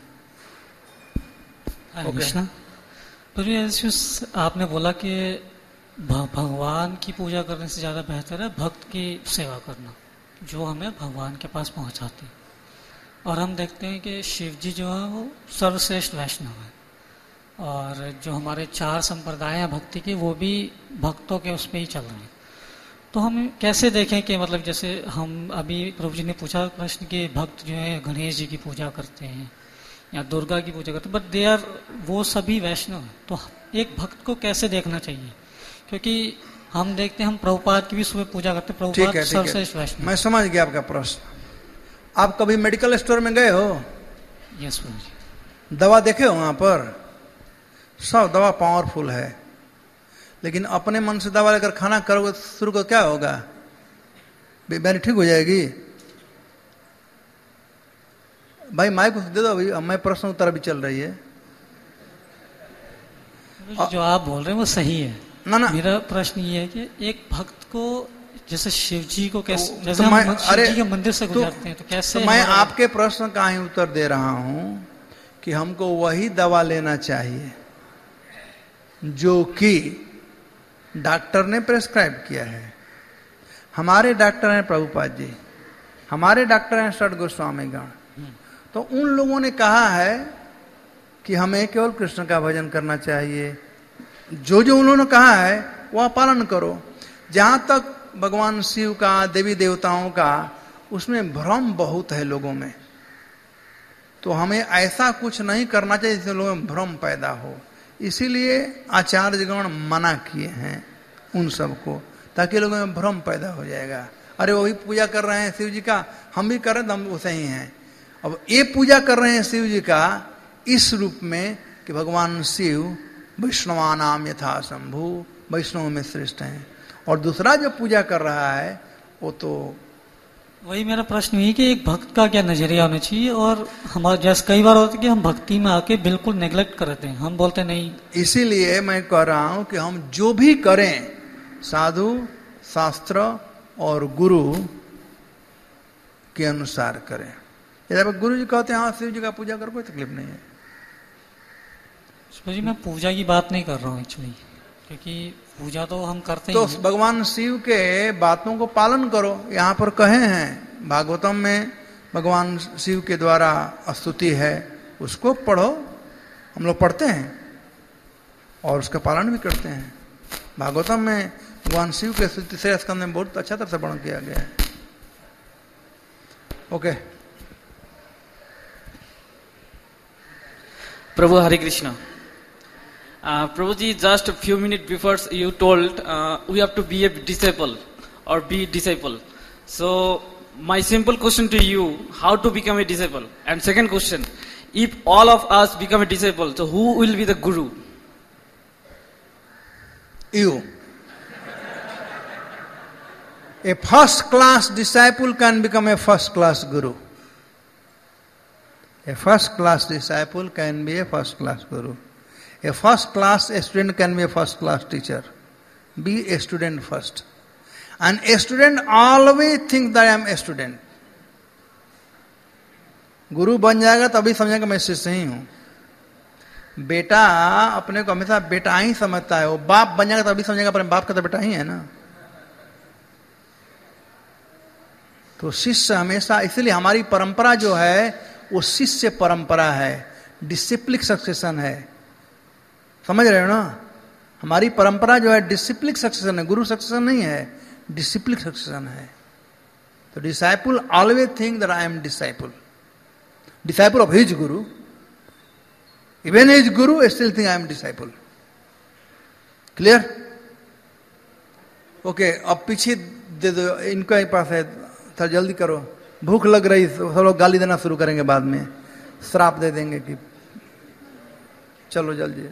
कृष्णा, तो ये आपने बोला कि भगवान की पूजा करने से ज्यादा बेहतर है भक्त की सेवा करना, जो हमें भगवान के पास पहुंचाते हैं। और हम देखते हैं कि शिव जी जो है वो सर्वश्रेष्ठ वैष्णव है, और जो हमारे चार संप्रदाय हैं भक्ति के, वो भी भक्तों के उस पर ही चल रहे हैं। तो हम कैसे देखें कि मतलब जैसे हम अभी प्रभु जी ने पूछा प्रश्न कि भक्त जो है गणेश जी की पूजा करते हैं या दुर्गा की पूजा करते हैं, बट दे आर वो सभी वैष्णव हैं। तो एक भक्त को कैसे देखना चाहिए? क्योंकि हम देखते हैं हम प्रभुपाद की भी सुबह पूजा करते हैं, प्रभुपाद सर्वश्रेष्ठ वैष्णव।
मैं समझ गया आपका प्रश्न। आप कभी मेडिकल स्टोर में गए हो?
यस प्रभु जी।
दवा देखे हो? वहां पर सब दवा पावरफुल है, लेकिन अपने मन से दवा लेकर खाना करोगे शुरू को क्या होगा? बीमारी ठीक हो जाएगी? भाई माइक दे दो, अभी मैं प्रश्न उत्तर भी चल रही है।
जो आप बोल रहे हैं वो सही है
ना ना।
मेरा प्रश्न ये है कि एक भक्त को जैसे शिव जी को कैसे
तो,
जैसे
तो
हम
मैं,
शिव
अरे,
जी के मंदिर से
तो,
गुजरते हैं तो कैसे
तो मैं आपके प्रश्न का ही उत्तर दे रहा हूं कि हमको वही दवा लेना चाहिए जो कि डॉक्टर ने प्रेस्क्राइब किया है। हमारे डॉक्टर हैं प्रभुपाद जी, हमारे डॉक्टर हैं षट गोस्वामी गण, तो उन लोगों ने कहा है कि हमें केवल कृष्ण का भजन करना चाहिए। जो जो उन्होंने कहा है वह पालन करो। जहां तक भगवान शिव का, देवी देवताओं का, उसमें भ्रम बहुत है लोगों में, तो हमें ऐसा कुछ नहीं करना चाहिए जिससे लोगों में भ्रम पैदा हो। इसीलिए आचार्यगण मना किए हैं उन सबको, ताकि लोगों में भ्रम पैदा हो जाएगा। अरे वही पूजा कर रहे हैं शिव जी का, हम भी कर रहे हैं तो हम वैसे ही हैं। अब ये पूजा कर रहे हैं शिव जी का इस रूप में कि भगवान शिव वैष्णवानाम यथा शंभु, वैष्णव में श्रेष्ठ हैं, और दूसरा जो पूजा कर रहा है वो तो
वही मेरा प्रश्न है कि एक भक्त का क्या नजरिया होना चाहिए। और हमारे जैसे कई बार होता है कि हम भक्ति में आके बिल्कुल नेग्लेक्ट करते हैं, हम बोलते नहीं।
इसीलिए मैं कह रहा हूं कि हम जो भी करें साधु शास्त्र और गुरु के अनुसार करें। यदि गुरु जी कहते हैं हाँ शिव जी का पूजा करो, कोई तकलीफ नहीं है।
जी मैं पूजा की बात नहीं कर रहा हूँ एक्चुअली, क्योंकि पूजा तो हम करते
तो
ही।
भगवान शिव के बातों को पालन करो। यहाँ पर कहे हैं भागवतम में भगवान शिव के द्वारा स्तुति है, उसको पढ़ो। हम लोग पढ़ते हैं और उसका पालन भी करते हैं। भागवतम में भगवान शिव के स्तुति तीसरे स्कंद में बहुत अच्छा तरह से वर्णन किया गया है। Okay
Prabhu Hare Krishna. Uh, Prabhuji, just a few minutes before you told uh, we have to be a disciple or be disciple. So my simple question to you, how to become a disciple? And second question, if all of us become a disciple, so who will be the guru?
You. A first class disciple can become a first class guru. A first class disciple can be a first class guru. A first class student can be a first class teacher. Be a student first. And a student always thinks that I am a student. गुरु बन जाएगा तभी समझेगा मैं शिष्य ही हूं। बेटा अपने को हमेशा बेटा ही समझता है, वो बाप बन जाएगा तभी समझेगा अपने बाप का तो बेटा ही है ना। तो शिष्य हमेशा, इसलिए हमारी परंपरा जो है वो शिष्य परंपरा है, डिसिप्लिक सक्सेशन है। समझ रहे हो ना? हमारी परंपरा जो है डिसिप्लिक सक्सेशन है, गुरु सक्सेशन नहीं है, डिसिप्लिक सक्सेशन है। तो disciple always think that I am disciple, disciple of his guru. Even his guru still think I am disciple. Clear? Okay, अब पीछे दे दो, इनका पास है, थोड़ा जल्दी करो, भूख लग रही, सब लोग गाली देना शुरू करेंगे, बाद में श्राप दे देंगे कि चलो जल्दी।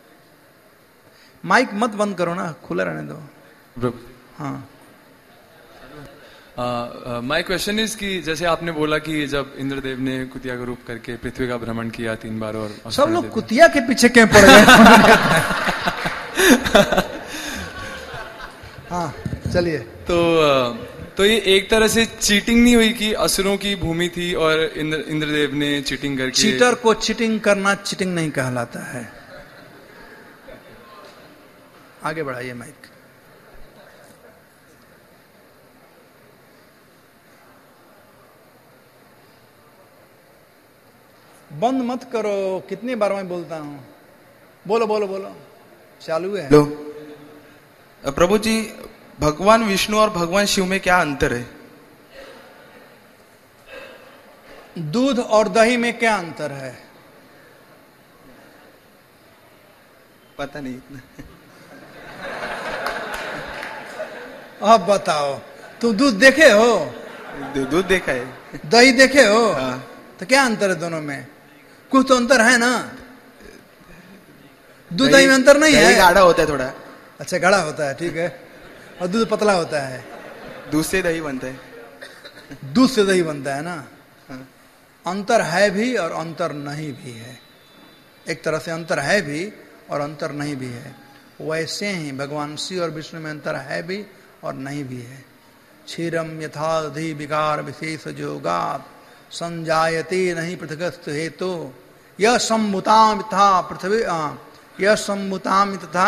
माइक मत बंद करो ना, खुला रहने दो। हाँ,
माय क्वेश्चन इज कि जैसे आपने बोला कि जब इंद्रदेव ने कुतिया का रूप करके पृथ्वी का भ्रमण किया तीन बार, और
सब लोग कुतिया के पीछे क्यों पड़ गए? हाँ चलिए।
तो तो ये एक तरह से चीटिंग नहीं हुई कि असुरों की भूमि थी और इंद्र इंद्रदेव ने चीटिंग करके?
चीटर को चीटिंग करना चीटिंग नहीं कहलाता है। आगे बढ़ाइए माइक। बंद मत करो, कितनी बार मैं बोलता हूं। बोलो बोलो बोलो, चालू है।
लो प्रभु जी, भगवान विष्णु और भगवान शिव में क्या अंतर है?
दूध और दही में क्या अंतर है?
पता नहीं इतना।
अब बताओ, तुम दूध देखे हो?
दूध देखा है।
दही देखे हो?
हाँ।
तो क्या अंतर है दोनों में? कुछ तो अंतर है ना। दूध दही में अंतर नहीं है।
गाढ़ा होता है थोड़ा।
अच्छा, गाढ़ा होता है, ठीक है। और दूध पतला होता है।
दूध से दही बनता है।
दूध से दही बनता है ना।
हाँ।
अंतर है भी और अंतर नहीं भी है। एक तरह से अंतर है भी और अंतर नहीं भी है। वैसे ही भगवान शिव और विष्णु में अंतर है भी और नहीं भी है। क्षीरम यथाधि विकार विशेष जोगात संजायते नहीं पृथकस्थ हेतु यह सम्मुताम था पृथ्वी यह सम्मुताम तथा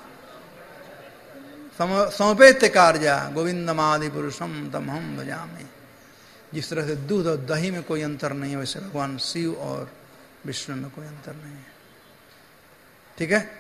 समपेत्य कार्या गोविंदमादि पुरुषम तमहम भजामि। जिस तरह से दूध और दही में कोई अंतर नहीं है, वैसे भगवान शिव और विष्णु में कोई अंतर नहीं है। ठीक है,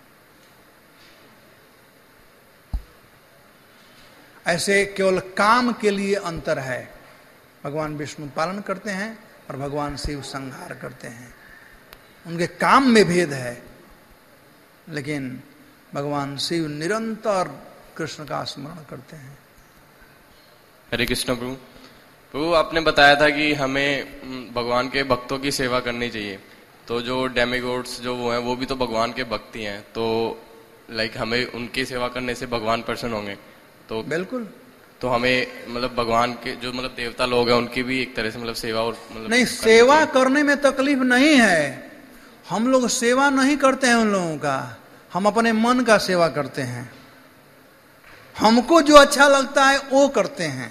ऐसे केवल काम के लिए अंतर है। भगवान विष्णु पालन करते हैं और भगवान शिव संहार करते हैं, उनके काम में भेद है। लेकिन भगवान शिव निरंतर कृष्ण का स्मरण करते हैं।
हरे कृष्ण प्रभु। प्रभु आपने बताया था कि हमें भगवान के भक्तों की सेवा करनी चाहिए, तो जो डेमिगॉड्स जो वो हैं वो भी तो भगवान के भक्त ही हैं, तो लाइक हमें उनकी सेवा करने से भगवान प्रसन्न होंगे। तो
बिल्कुल,
तो हमें मतलब भगवान के जो मतलब देवता लोग हैं उनकी भी एक तरह से मतलब सेवा और मतलब
नहीं, सेवा करने में तकलीफ नहीं है। हम लोग सेवा नहीं करते हैं उन लोगों का, हम अपने मन का सेवा करते हैं। हमको जो अच्छा लगता है वो करते हैं।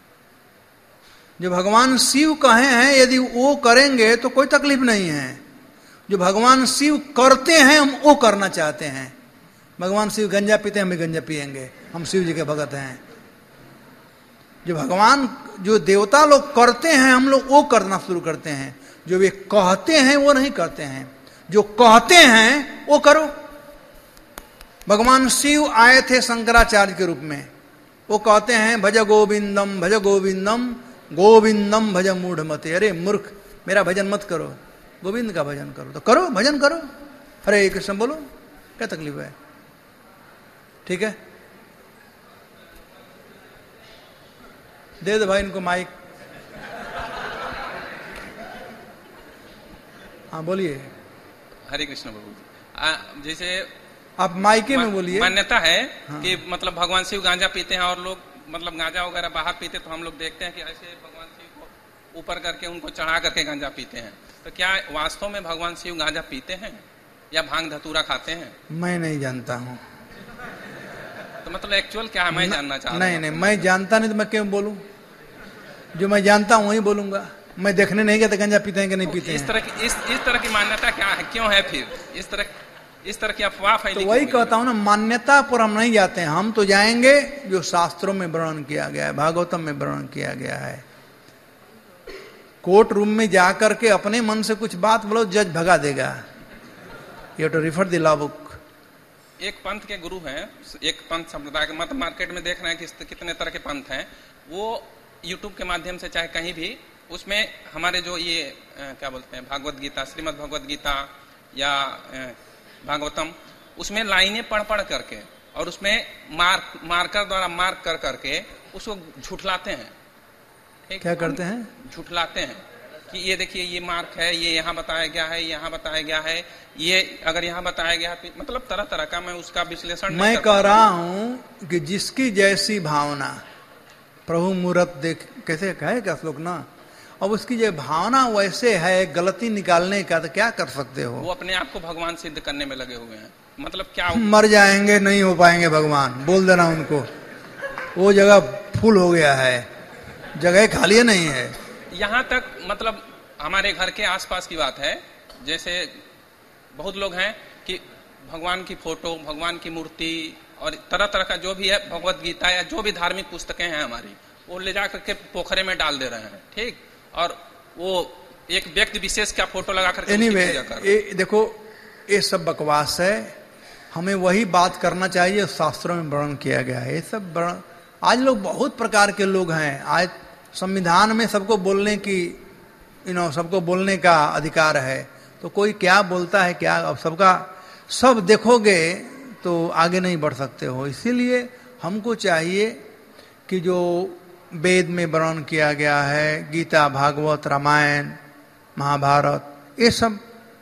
जो भगवान शिव कहे हैं यदि वो करेंगे तो कोई तकलीफ नहीं है। जो भगवान शिव करते हैं हम वो करना चाहते हैं। भगवान शिव गंजा पीते हैं, हम भी गंजा पिएंगे, हम शिव जी के भगत हैं। जो भगवान जो देवता लोग करते हैं हम लोग वो करना शुरू करते हैं। जो वे कहते हैं वो नहीं करते हैं, जो कहते हैं वो करो। भगवान शिव आए थे शंकराचार्य के रूप में, वो कहते हैं भज गोविंदम भज गोविंदम गोविंदम भज मूढ़ मते। अरे मूर्ख, मेरा भजन मत करो, गोविंद का भजन करो। तो करो, भजन करो, हरे कृष्ण बोलो, क्या तकलीफ है? ठीक है, दे दो भाई इनको माइक। हाँ बोलिए।
हरे कृष्ण प्रभु। जैसे
आप माइके में बोलिए।
मान्यता है
हाँ।
कि मतलब भगवान शिव गांजा पीते हैं और लोग मतलब गांजा वगैरह बाहर पीते, तो हम लोग देखते हैं कि ऐसे भगवान शिव को ऊपर करके उनको चढ़ा करके गांजा पीते हैं। तो क्या वास्तव में भगवान शिव गांजा पीते हैं या भांग धतूरा खाते हैं?
मैं नहीं जानता हूँ।
तो मतलब एक्चुअल क्या है मैं जानना चाहता हूँ।
नहीं नहीं, मैं जानता नहीं तो मैं क्यों बोलूं? जो मैं जानता हूँ वही बोलूंगा। मैं देखने नहीं गया तो गांजा पीते हैं कि नहीं पीते
इस
हैं।
तरह की इस इस तरह की मान्यता क्या है, क्यों है फिर इस तरह इस तरह की अफवाह फैली?
तो वही कहता हूं ना, मान्यता पर हम नहीं जाते हैं। हम तो जाएंगे जो शास्त्रों में वर्णन किया गया है, भागवतम में वर्णन किया गया है। कोर्ट रूम में जाकर के अपने मन से कुछ बात बोलो, जज भगा देगा। You to refer the law book.
एक पंथ के गुरु हैं, एक पंथ संप्रदाय के, मतलब मार्केट में देख रहे हैं कि कितने तरह के पंथ हैं, वो यूट्यूब के माध्यम से चाहे कहीं भी, उसमें हमारे जो ये क्या बोलते हैं भागवत गीता, श्रीमद् भगवत गीता या भागवतम, उसमें लाइनें पढ़ पढ़ करके और उसमें मार्क मार्कर द्वारा मार्क कर करके उसको झुठलाते हैं।
क्या करते हैं?
झुठलाते हैं कि ये देखिए ये मार्क है, ये यहाँ बताया गया है, यहाँ बताया गया है, ये अगर यहाँ बताया गया है, मतलब तरह तरह का मैं उसका विश्लेषण
मैं कह रहा हूं कि जिसकी जैसी भावना, प्रभु मूरत देख कैसे कहे क्या श्लोक ना, अब उसकी जो भावना वैसे है गलती निकालने का, तो क्या कर सकते हो?
वो अपने आप को भगवान सिद्ध करने में लगे हुए हैं। मतलब क्या
मर जाएंगे, नहीं हो पाएंगे भगवान, बोल देना उनको। वो जगह फुल हो गया है, जगह खाली नहीं है।
यहाँ तक मतलब हमारे घर के आसपास की बात है, जैसे बहुत लोग हैं कि भगवान की फोटो, भगवान की मूर्ति और तरह तरह का जो भी है, भगवत गीता या जो भी धार्मिक पुस्तकें हैं हमारी, वो ले जाकर के पोखरे में डाल दे रहे हैं। ठीक, और वो एक व्यक्ति विशेष का फोटो लगा करके
anyway, ये देखो ये सब बकवास है। हमें वही बात करना चाहिए शास्त्रों में वर्णन किया गया है। ये सब वर्णन, आज लोग बहुत प्रकार के लोग हैं। आज संविधान में सबको बोलने की यू नो सबको बोलने का अधिकार है, तो कोई क्या बोलता है क्या, अब सबका सब देखोगे तो आगे नहीं बढ़ सकते हो। इसीलिए हमको चाहिए कि जो वेद में वर्णन किया गया है, गीता, भागवत, रामायण, महाभारत, ये सब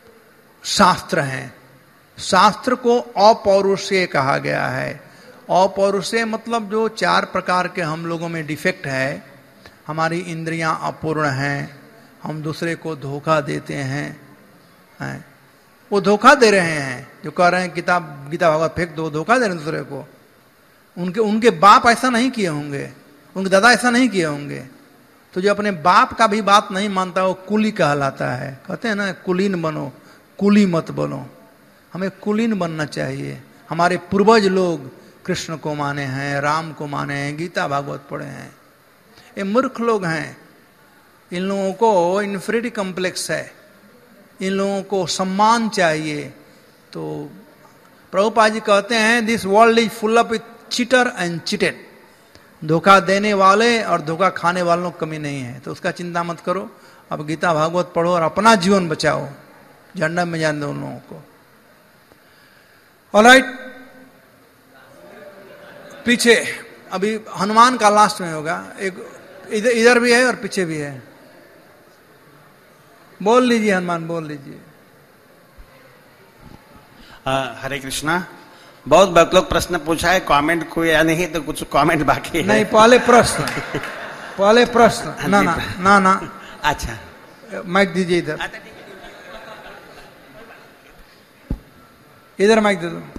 शास्त्र हैं। शास्त्र को अपौरुषेय कहा गया है। अपौरुषेय मतलब जो चार प्रकार के हम लोगों में डिफेक्ट है, हमारी इंद्रियां अपूर्ण हैं, हम दूसरे को धोखा देते हैं, हैं? वो धोखा दे रहे हैं। जो कह रहे हैं किताब गीता भागवत फेंक दो, धोखा दे रहे हैं दूसरे को। उनके उनके बाप ऐसा नहीं किए होंगे, उनके दादा ऐसा नहीं किए होंगे, तो जो अपने बाप का भी बात नहीं मानता वो कुली कहलाता है। कहते हैं ना कुलीन बनो, कुली मत बनो। हमें कुलीन बनना चाहिए। हमारे पूर्वज लोग कृष्ण को माने हैं, राम को माने हैं, गीता भागवत पढ़े हैं। ये मूर्ख लोग हैं। इन लोगों को इन्फीरियरिटी कॉम्प्लेक्स है, इन लोगों को सम्मान चाहिए। तो प्रभुपाद जी कहते हैं this world is full of cheater and cheated. धोखा देने वाले और धोखा खाने वालों को कमी नहीं है। तो उसका चिंता मत करो, अब गीता भागवत पढ़ो और अपना जीवन बचाओ, झंडा में जान दो उन लोगों को। ऑलराइट, पीछे अभी हनुमान का लास्ट में होगा। एक इधर इधर भी है और पीछे भी है। बोल लीजिए हनुमान, बोल लीजिए।
हरे कृष्णा। बहुत बहुत लोग प्रश्न पूछा है, कमेंट कोई या नहीं, तो कुछ कमेंट बाकी है।
नहीं, पहले प्रश्न पहले प्रश्न ना ना ना ना
अच्छा
माइक दीजिए इधर, इधर माइक दे दो,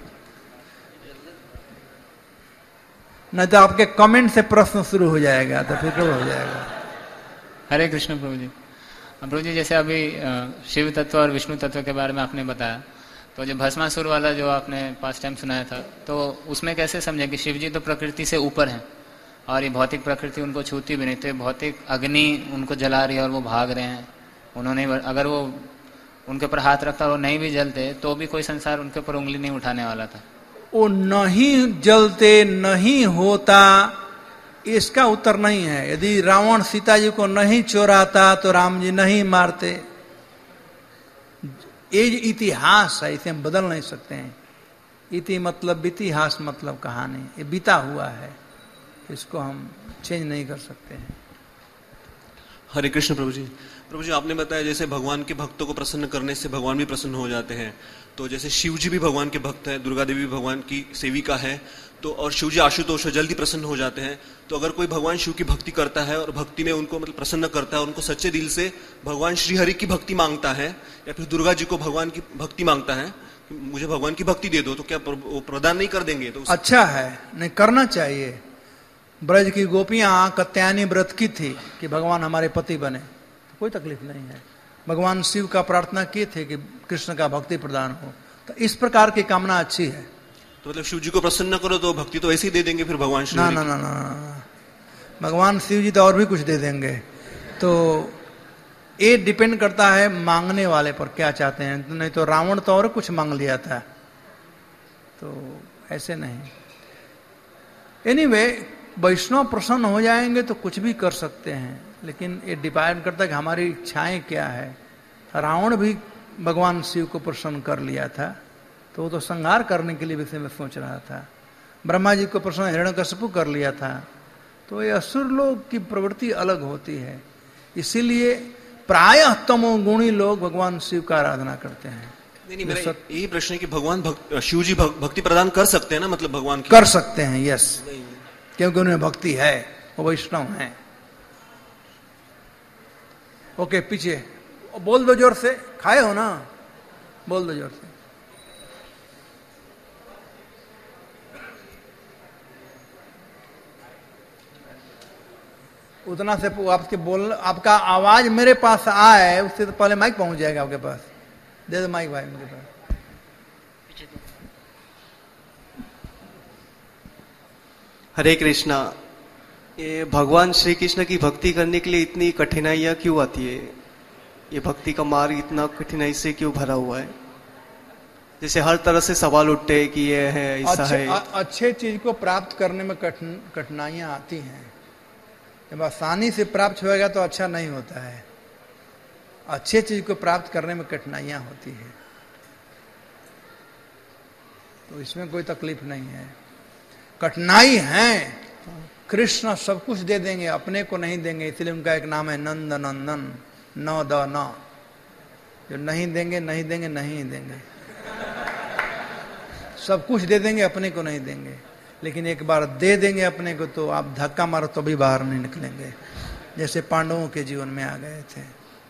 नहीं तो आपके कमेंट से प्रश्न शुरू हो जाएगा तो फिर क्या हो जाएगा।
हरे कृष्ण प्रभु जी। प्रभु जी जैसे अभी शिव तत्व और विष्णु तत्व के बारे में आपने बताया, तो जो भस्मासुर वाला जो आपने पास टाइम सुनाया था, तो उसमें कैसे समझे कि शिव जी तो प्रकृति से ऊपर हैं और ये भौतिक प्रकृति उनको छूती भी नहीं, तो भौतिक अग्नि उनको जला रही है और वो भाग रहे हैं। उन्होंने अगर वो उनके ऊपर हाथ रखता और वो नहीं भी जलते तो भी कोई संसार उनके ऊपर उंगली नहीं उठाने वाला था।
वो नहीं जलते नहीं होता, इसका उत्तर नहीं है। यदि रावण सीता जी को नहीं चोराता तो राम जी नहीं मारते। ये इतिहास है, इसे हम बदल नहीं सकते हैं। इति मतलब इतिहास मतलब कहानी, ये बीता हुआ है, इसको हम चेंज नहीं कर सकते हैं।
हरे कृष्ण प्रभु जी। प्रभु जी आपने बताया जैसे भगवान के भक्तों को प्रसन्न करने से भगवान भी प्रसन्न हो जाते हैं, तो जैसे शिव जी भी भगवान के भक्त हैं, दुर्गा देवी भी भगवान की सेविका है, तो और शिव जी आशुतोष जल्दी प्रसन्न हो जाते हैं। तो अगर कोई भगवान शिव की भक्ति करता है और भक्ति में उनको मतलब प्रसन्न करता है, उनको सच्चे दिल से भगवान श्री हरि की भक्ति मांगता है या फिर दुर्गा जी को भगवान की भक्ति मांगता है, मुझे भगवान की भक्ति दे दो, तो क्या वो प्रदान नहीं कर देंगे? तो
अच्छा है, नहीं करना चाहिए। ब्रज की गोपियां कत्यायनी व्रत की थी कि भगवान हमारे पति बने, तो कोई तकलीफ नहीं है। भगवान शिव का प्रार्थना किए थे कि कृष्ण का भक्ति प्रदान हो, तो इस प्रकार की कामना अच्छी है।
तो मतलब शिव जी को प्रसन्न करो तो भक्ति तो ऐसे ही दे देंगे फिर भगवान श्री
ना ना ना ना भगवान शिव जी तो और भी कुछ दे देंगे। तो ये डिपेंड करता है मांगने वाले पर क्या चाहते हैं। नहीं तो रावण तो और कुछ मांग लिया था, तो ऐसे नहीं। एनीवे वैष्णव प्रसन्न हो जाएंगे तो कुछ भी कर सकते हैं, लेकिन ये डिपेंड करता है कि हमारी इच्छाएं क्या है। रावण भी भगवान शिव को प्रसन्न कर लिया था, तो वो तो संहार करने के लिए विषय में सोच रहा था। ब्रह्मा जी को प्रसन्न हिरण्यकशिपु कर लिया था। तो ये असुर लोग की प्रवृत्ति अलग होती है, इसीलिए प्रायः तमोगुणी लोग भगवान शिव का आराधना करते हैं।
नहीं नहीं, मेरा यही प्रश्न है कि भगवान भक्त, शिव जी भक्ति प्रदान कर सकते हैं ना, मतलब भगवान की
कर सकते हैं, यस, क्योंकि उन्हें भक्ति है, वो वैष्णव हैं। ओके, पीछे बोल दो जोर से, खाए हो ना, बोल दो जोर से। उतना से आपके बोल, आपका आवाज मेरे पास आए उससे तो पहले माइक पहुंच जाएगा आपके पास। दे दो माइक भाई मेरे पास।
हरे कृष्णा। ये भगवान श्री कृष्ण की भक्ति करने के लिए इतनी कठिनाइयां क्यों आती है? ये भक्ति का मार्ग इतना कठिनाई से क्यों भरा हुआ है? जैसे हर तरह से सवाल उठते हैं कि ये है, ऐसा
अच्छे,
है।
आ, अच्छे चीज को प्राप्त करने में कठिन कठिनाइयां आती हैं। जब आसानी से प्राप्त होएगा तो अच्छा नहीं होता है। अच्छे चीज को प्राप्त करने में कठिनाइयां होती है, तो इसमें कोई तकलीफ नहीं है। कठिनाई है, कृष्ण सब कुछ दे देंगे, अपने को नहीं देंगे, इसलिए उनका एक नाम है नंद नंदन, न द न। जो नहीं देंगे नहीं देंगे नहीं देंगे, सब कुछ दे देंगे, अपने को नहीं देंगे। लेकिन एक बार दे देंगे अपने को तो आप धक्का मारो तो भी बाहर नहीं निकलेंगे, जैसे पांडवों के जीवन में आ गए थे।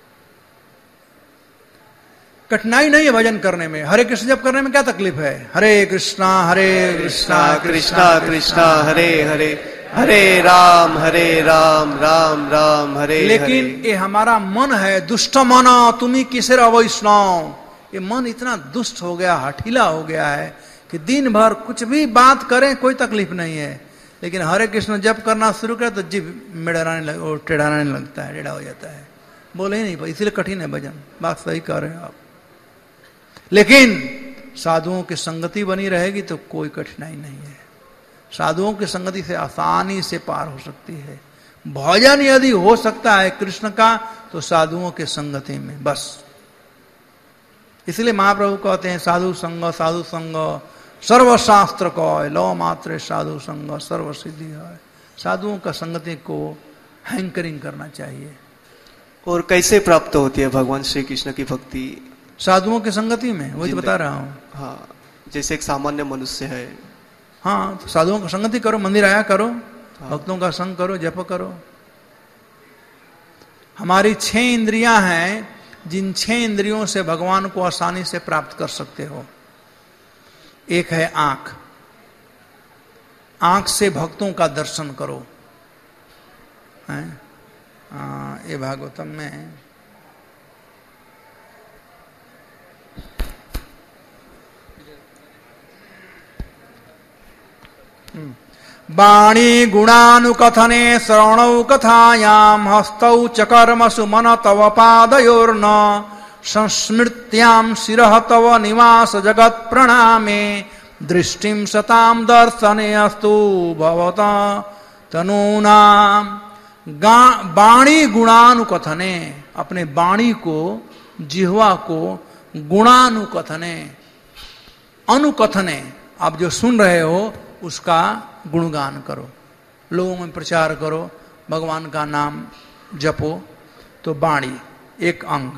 कठिनाई नहीं है भजन करने में। हरे कृष्ण जब करने में क्या तकलीफ है? हरे कृष्णा हरे कृष्णा
कृष्णा कृष्णा हरे हरे, हरे राम हरे राम राम राम हरे
लेकिन
हरे।
ये हमारा मन है दुष्ट मना तुम्ही किसेर अवैष्णव, ये मन इतना दुष्ट हो गया, हठीला हो गया है कि दिन भर कुछ भी बात करें कोई तकलीफ नहीं है, लेकिन हरे कृष्ण जब करना शुरू करे तो जीव मेड़ाने लग और टेढ़ाने लगता है, टेढ़ा हो जाता है, बोले ही नहीं पाए, इसलिए कठिन है भजन। बात सही कर रहे हैं आप। लेकिन साधुओं की संगति बनी रहेगी तो कोई कठिनाई नहीं है। साधुओं की संगति से आसानी से पार हो सकती है। भजन यदि हो सकता है कृष्ण का तो साधुओं के संगति में बस। इसलिए महाप्रभु कहते हैं साधु संग साधु संग सर्वशास्त्र कय, लो मात्र साधु संग सर्व सिद्धि है। साधुओं का संगति को हैंकरिंग करना चाहिए।
और कैसे प्राप्त होती है भगवान श्री कृष्ण की भक्ति?
साधुओं की संगति में, वही तो बता रहा हूं।
हाँ, जैसे एक सामान्य मनुष्य है।
हाँ, तो साधुओं का संगति करो, मंदिर आया करो, हाँ। भक्तों का संग करो, जप करो। हमारी छह इंद्रियां हैं, जिन छह इंद्रियों से भगवान को आसानी से प्राप्त कर सकते हो। एक है आंख, आंख से भक्तों का दर्शन करो। हैं? आ, ये भागवतम में वाणी गुणानुकथने श्रवणौ कथायाम हस्तौ च कर्मसु मन तव पादयोर्न संस्मृत्याम शिरः तव निवास जगत प्रणामे दृष्टिम सताम दर्शने अस्तु भवता तनूनाम। वाणी गुणानुकथने, अपने वाणी को, जिह्वा को गुणानुकथने, अनुकथने, आप जो सुन रहे हो उसका गुणगान करो, लोगों में प्रचार करो, भगवान का नाम जपो। तो वाणी एक अंग।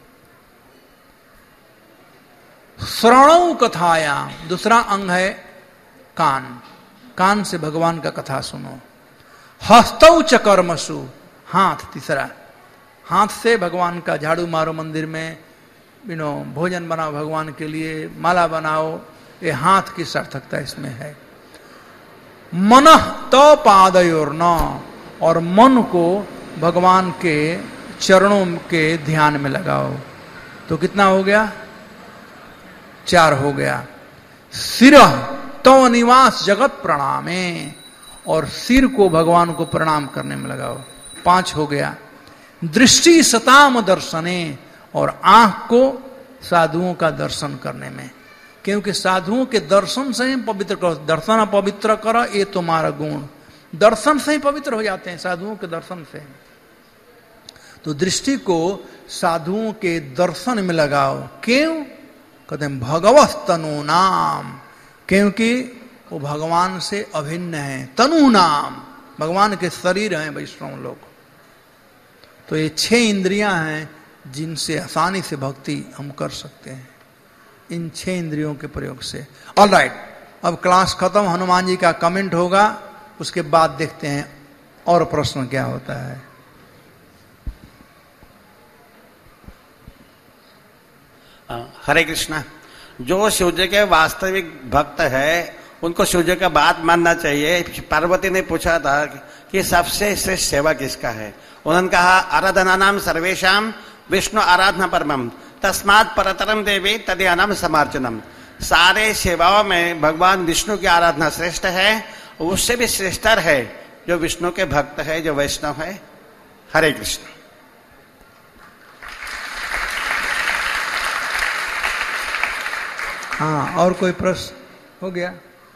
श्रवणौ कथायाम दूसरा अंग है कान, कान से भगवान का कथा सुनो। हस्तौ च कर्मसु, हाथ तीसरा, हाथ से भगवान का झाड़ू मारो, मंदिर में यू नो भोजन बनाओ भगवान के लिए, माला बनाओ, ये हाथ की सार्थकता इसमें है। मनः तो पादयोर्न, और मन को भगवान के चरणों के ध्यान में लगाओ। तो कितना हो गया? चार हो गया। सिरः तो निवास जगत प्रणामे, और सिर को भगवान को प्रणाम करने में लगाओ, पांच हो गया। दृष्टि सताम दर्शने, और आंख को साधुओं का दर्शन करने में, क्योंकि साधुओं के दर्शन से ही पवित्र करो। दर्शन पवित्र करो, ये तुम्हारा गुण। दर्शन से ही पवित्र हो जाते हैं, साधुओं के दर्शन से। तो दृष्टि को साधुओं के दर्शन में लगाओ। क्यों? कहते हैं भगवत तनु नाम, क्योंकि वो भगवान से अभिन्न है। तनु नाम, भगवान के शरीर हैं वैष्णव लोग। तो ये छह इंद्रियां हैं जिनसे आसानी से भक्ति हम कर सकते हैं, इन छह इंद्रियों के प्रयोग से। ऑल राइट, अब क्लास खत्म, हनुमान जी का कमेंट होगा, उसके बाद देखते हैं और प्रश्न क्या होता है।
हरे कृष्णा। जो शिव जी के वास्तविक भक्त है उनको शिव जी का बात मानना चाहिए। पार्वती ने पूछा था कि सबसे श्रेष्ठ सेवा किसका है, उन्होंने कहा आराधना नाम सर्वेशाम विष्णु आराधना परमम तस्मात् परतरम देवी तदयानम समार्चनम। सारे सेवाओं में भगवान विष्णु की आराधना श्रेष्ठ है, उससे भी श्रेष्ठतर है जो विष्णु के भक्त है, जो वैष्णव है। हरे कृष्ण।
हाँ, और कोई प्रश्न हो गया?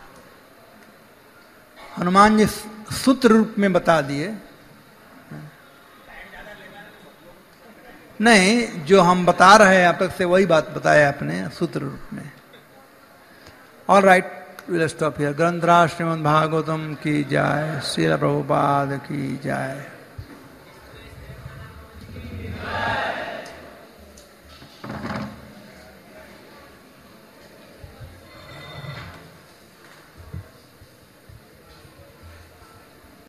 हनुमान जी सूत्र रूप में बता दिए। नहीं, जो हम बता रहे हैं आप तक से वही बात बताया आपने सूत्र रूप में। All right, will stop here. ग्रंथराज श्रीमद् भागवतम की जाय, श्रील प्रभुपाद की जाय।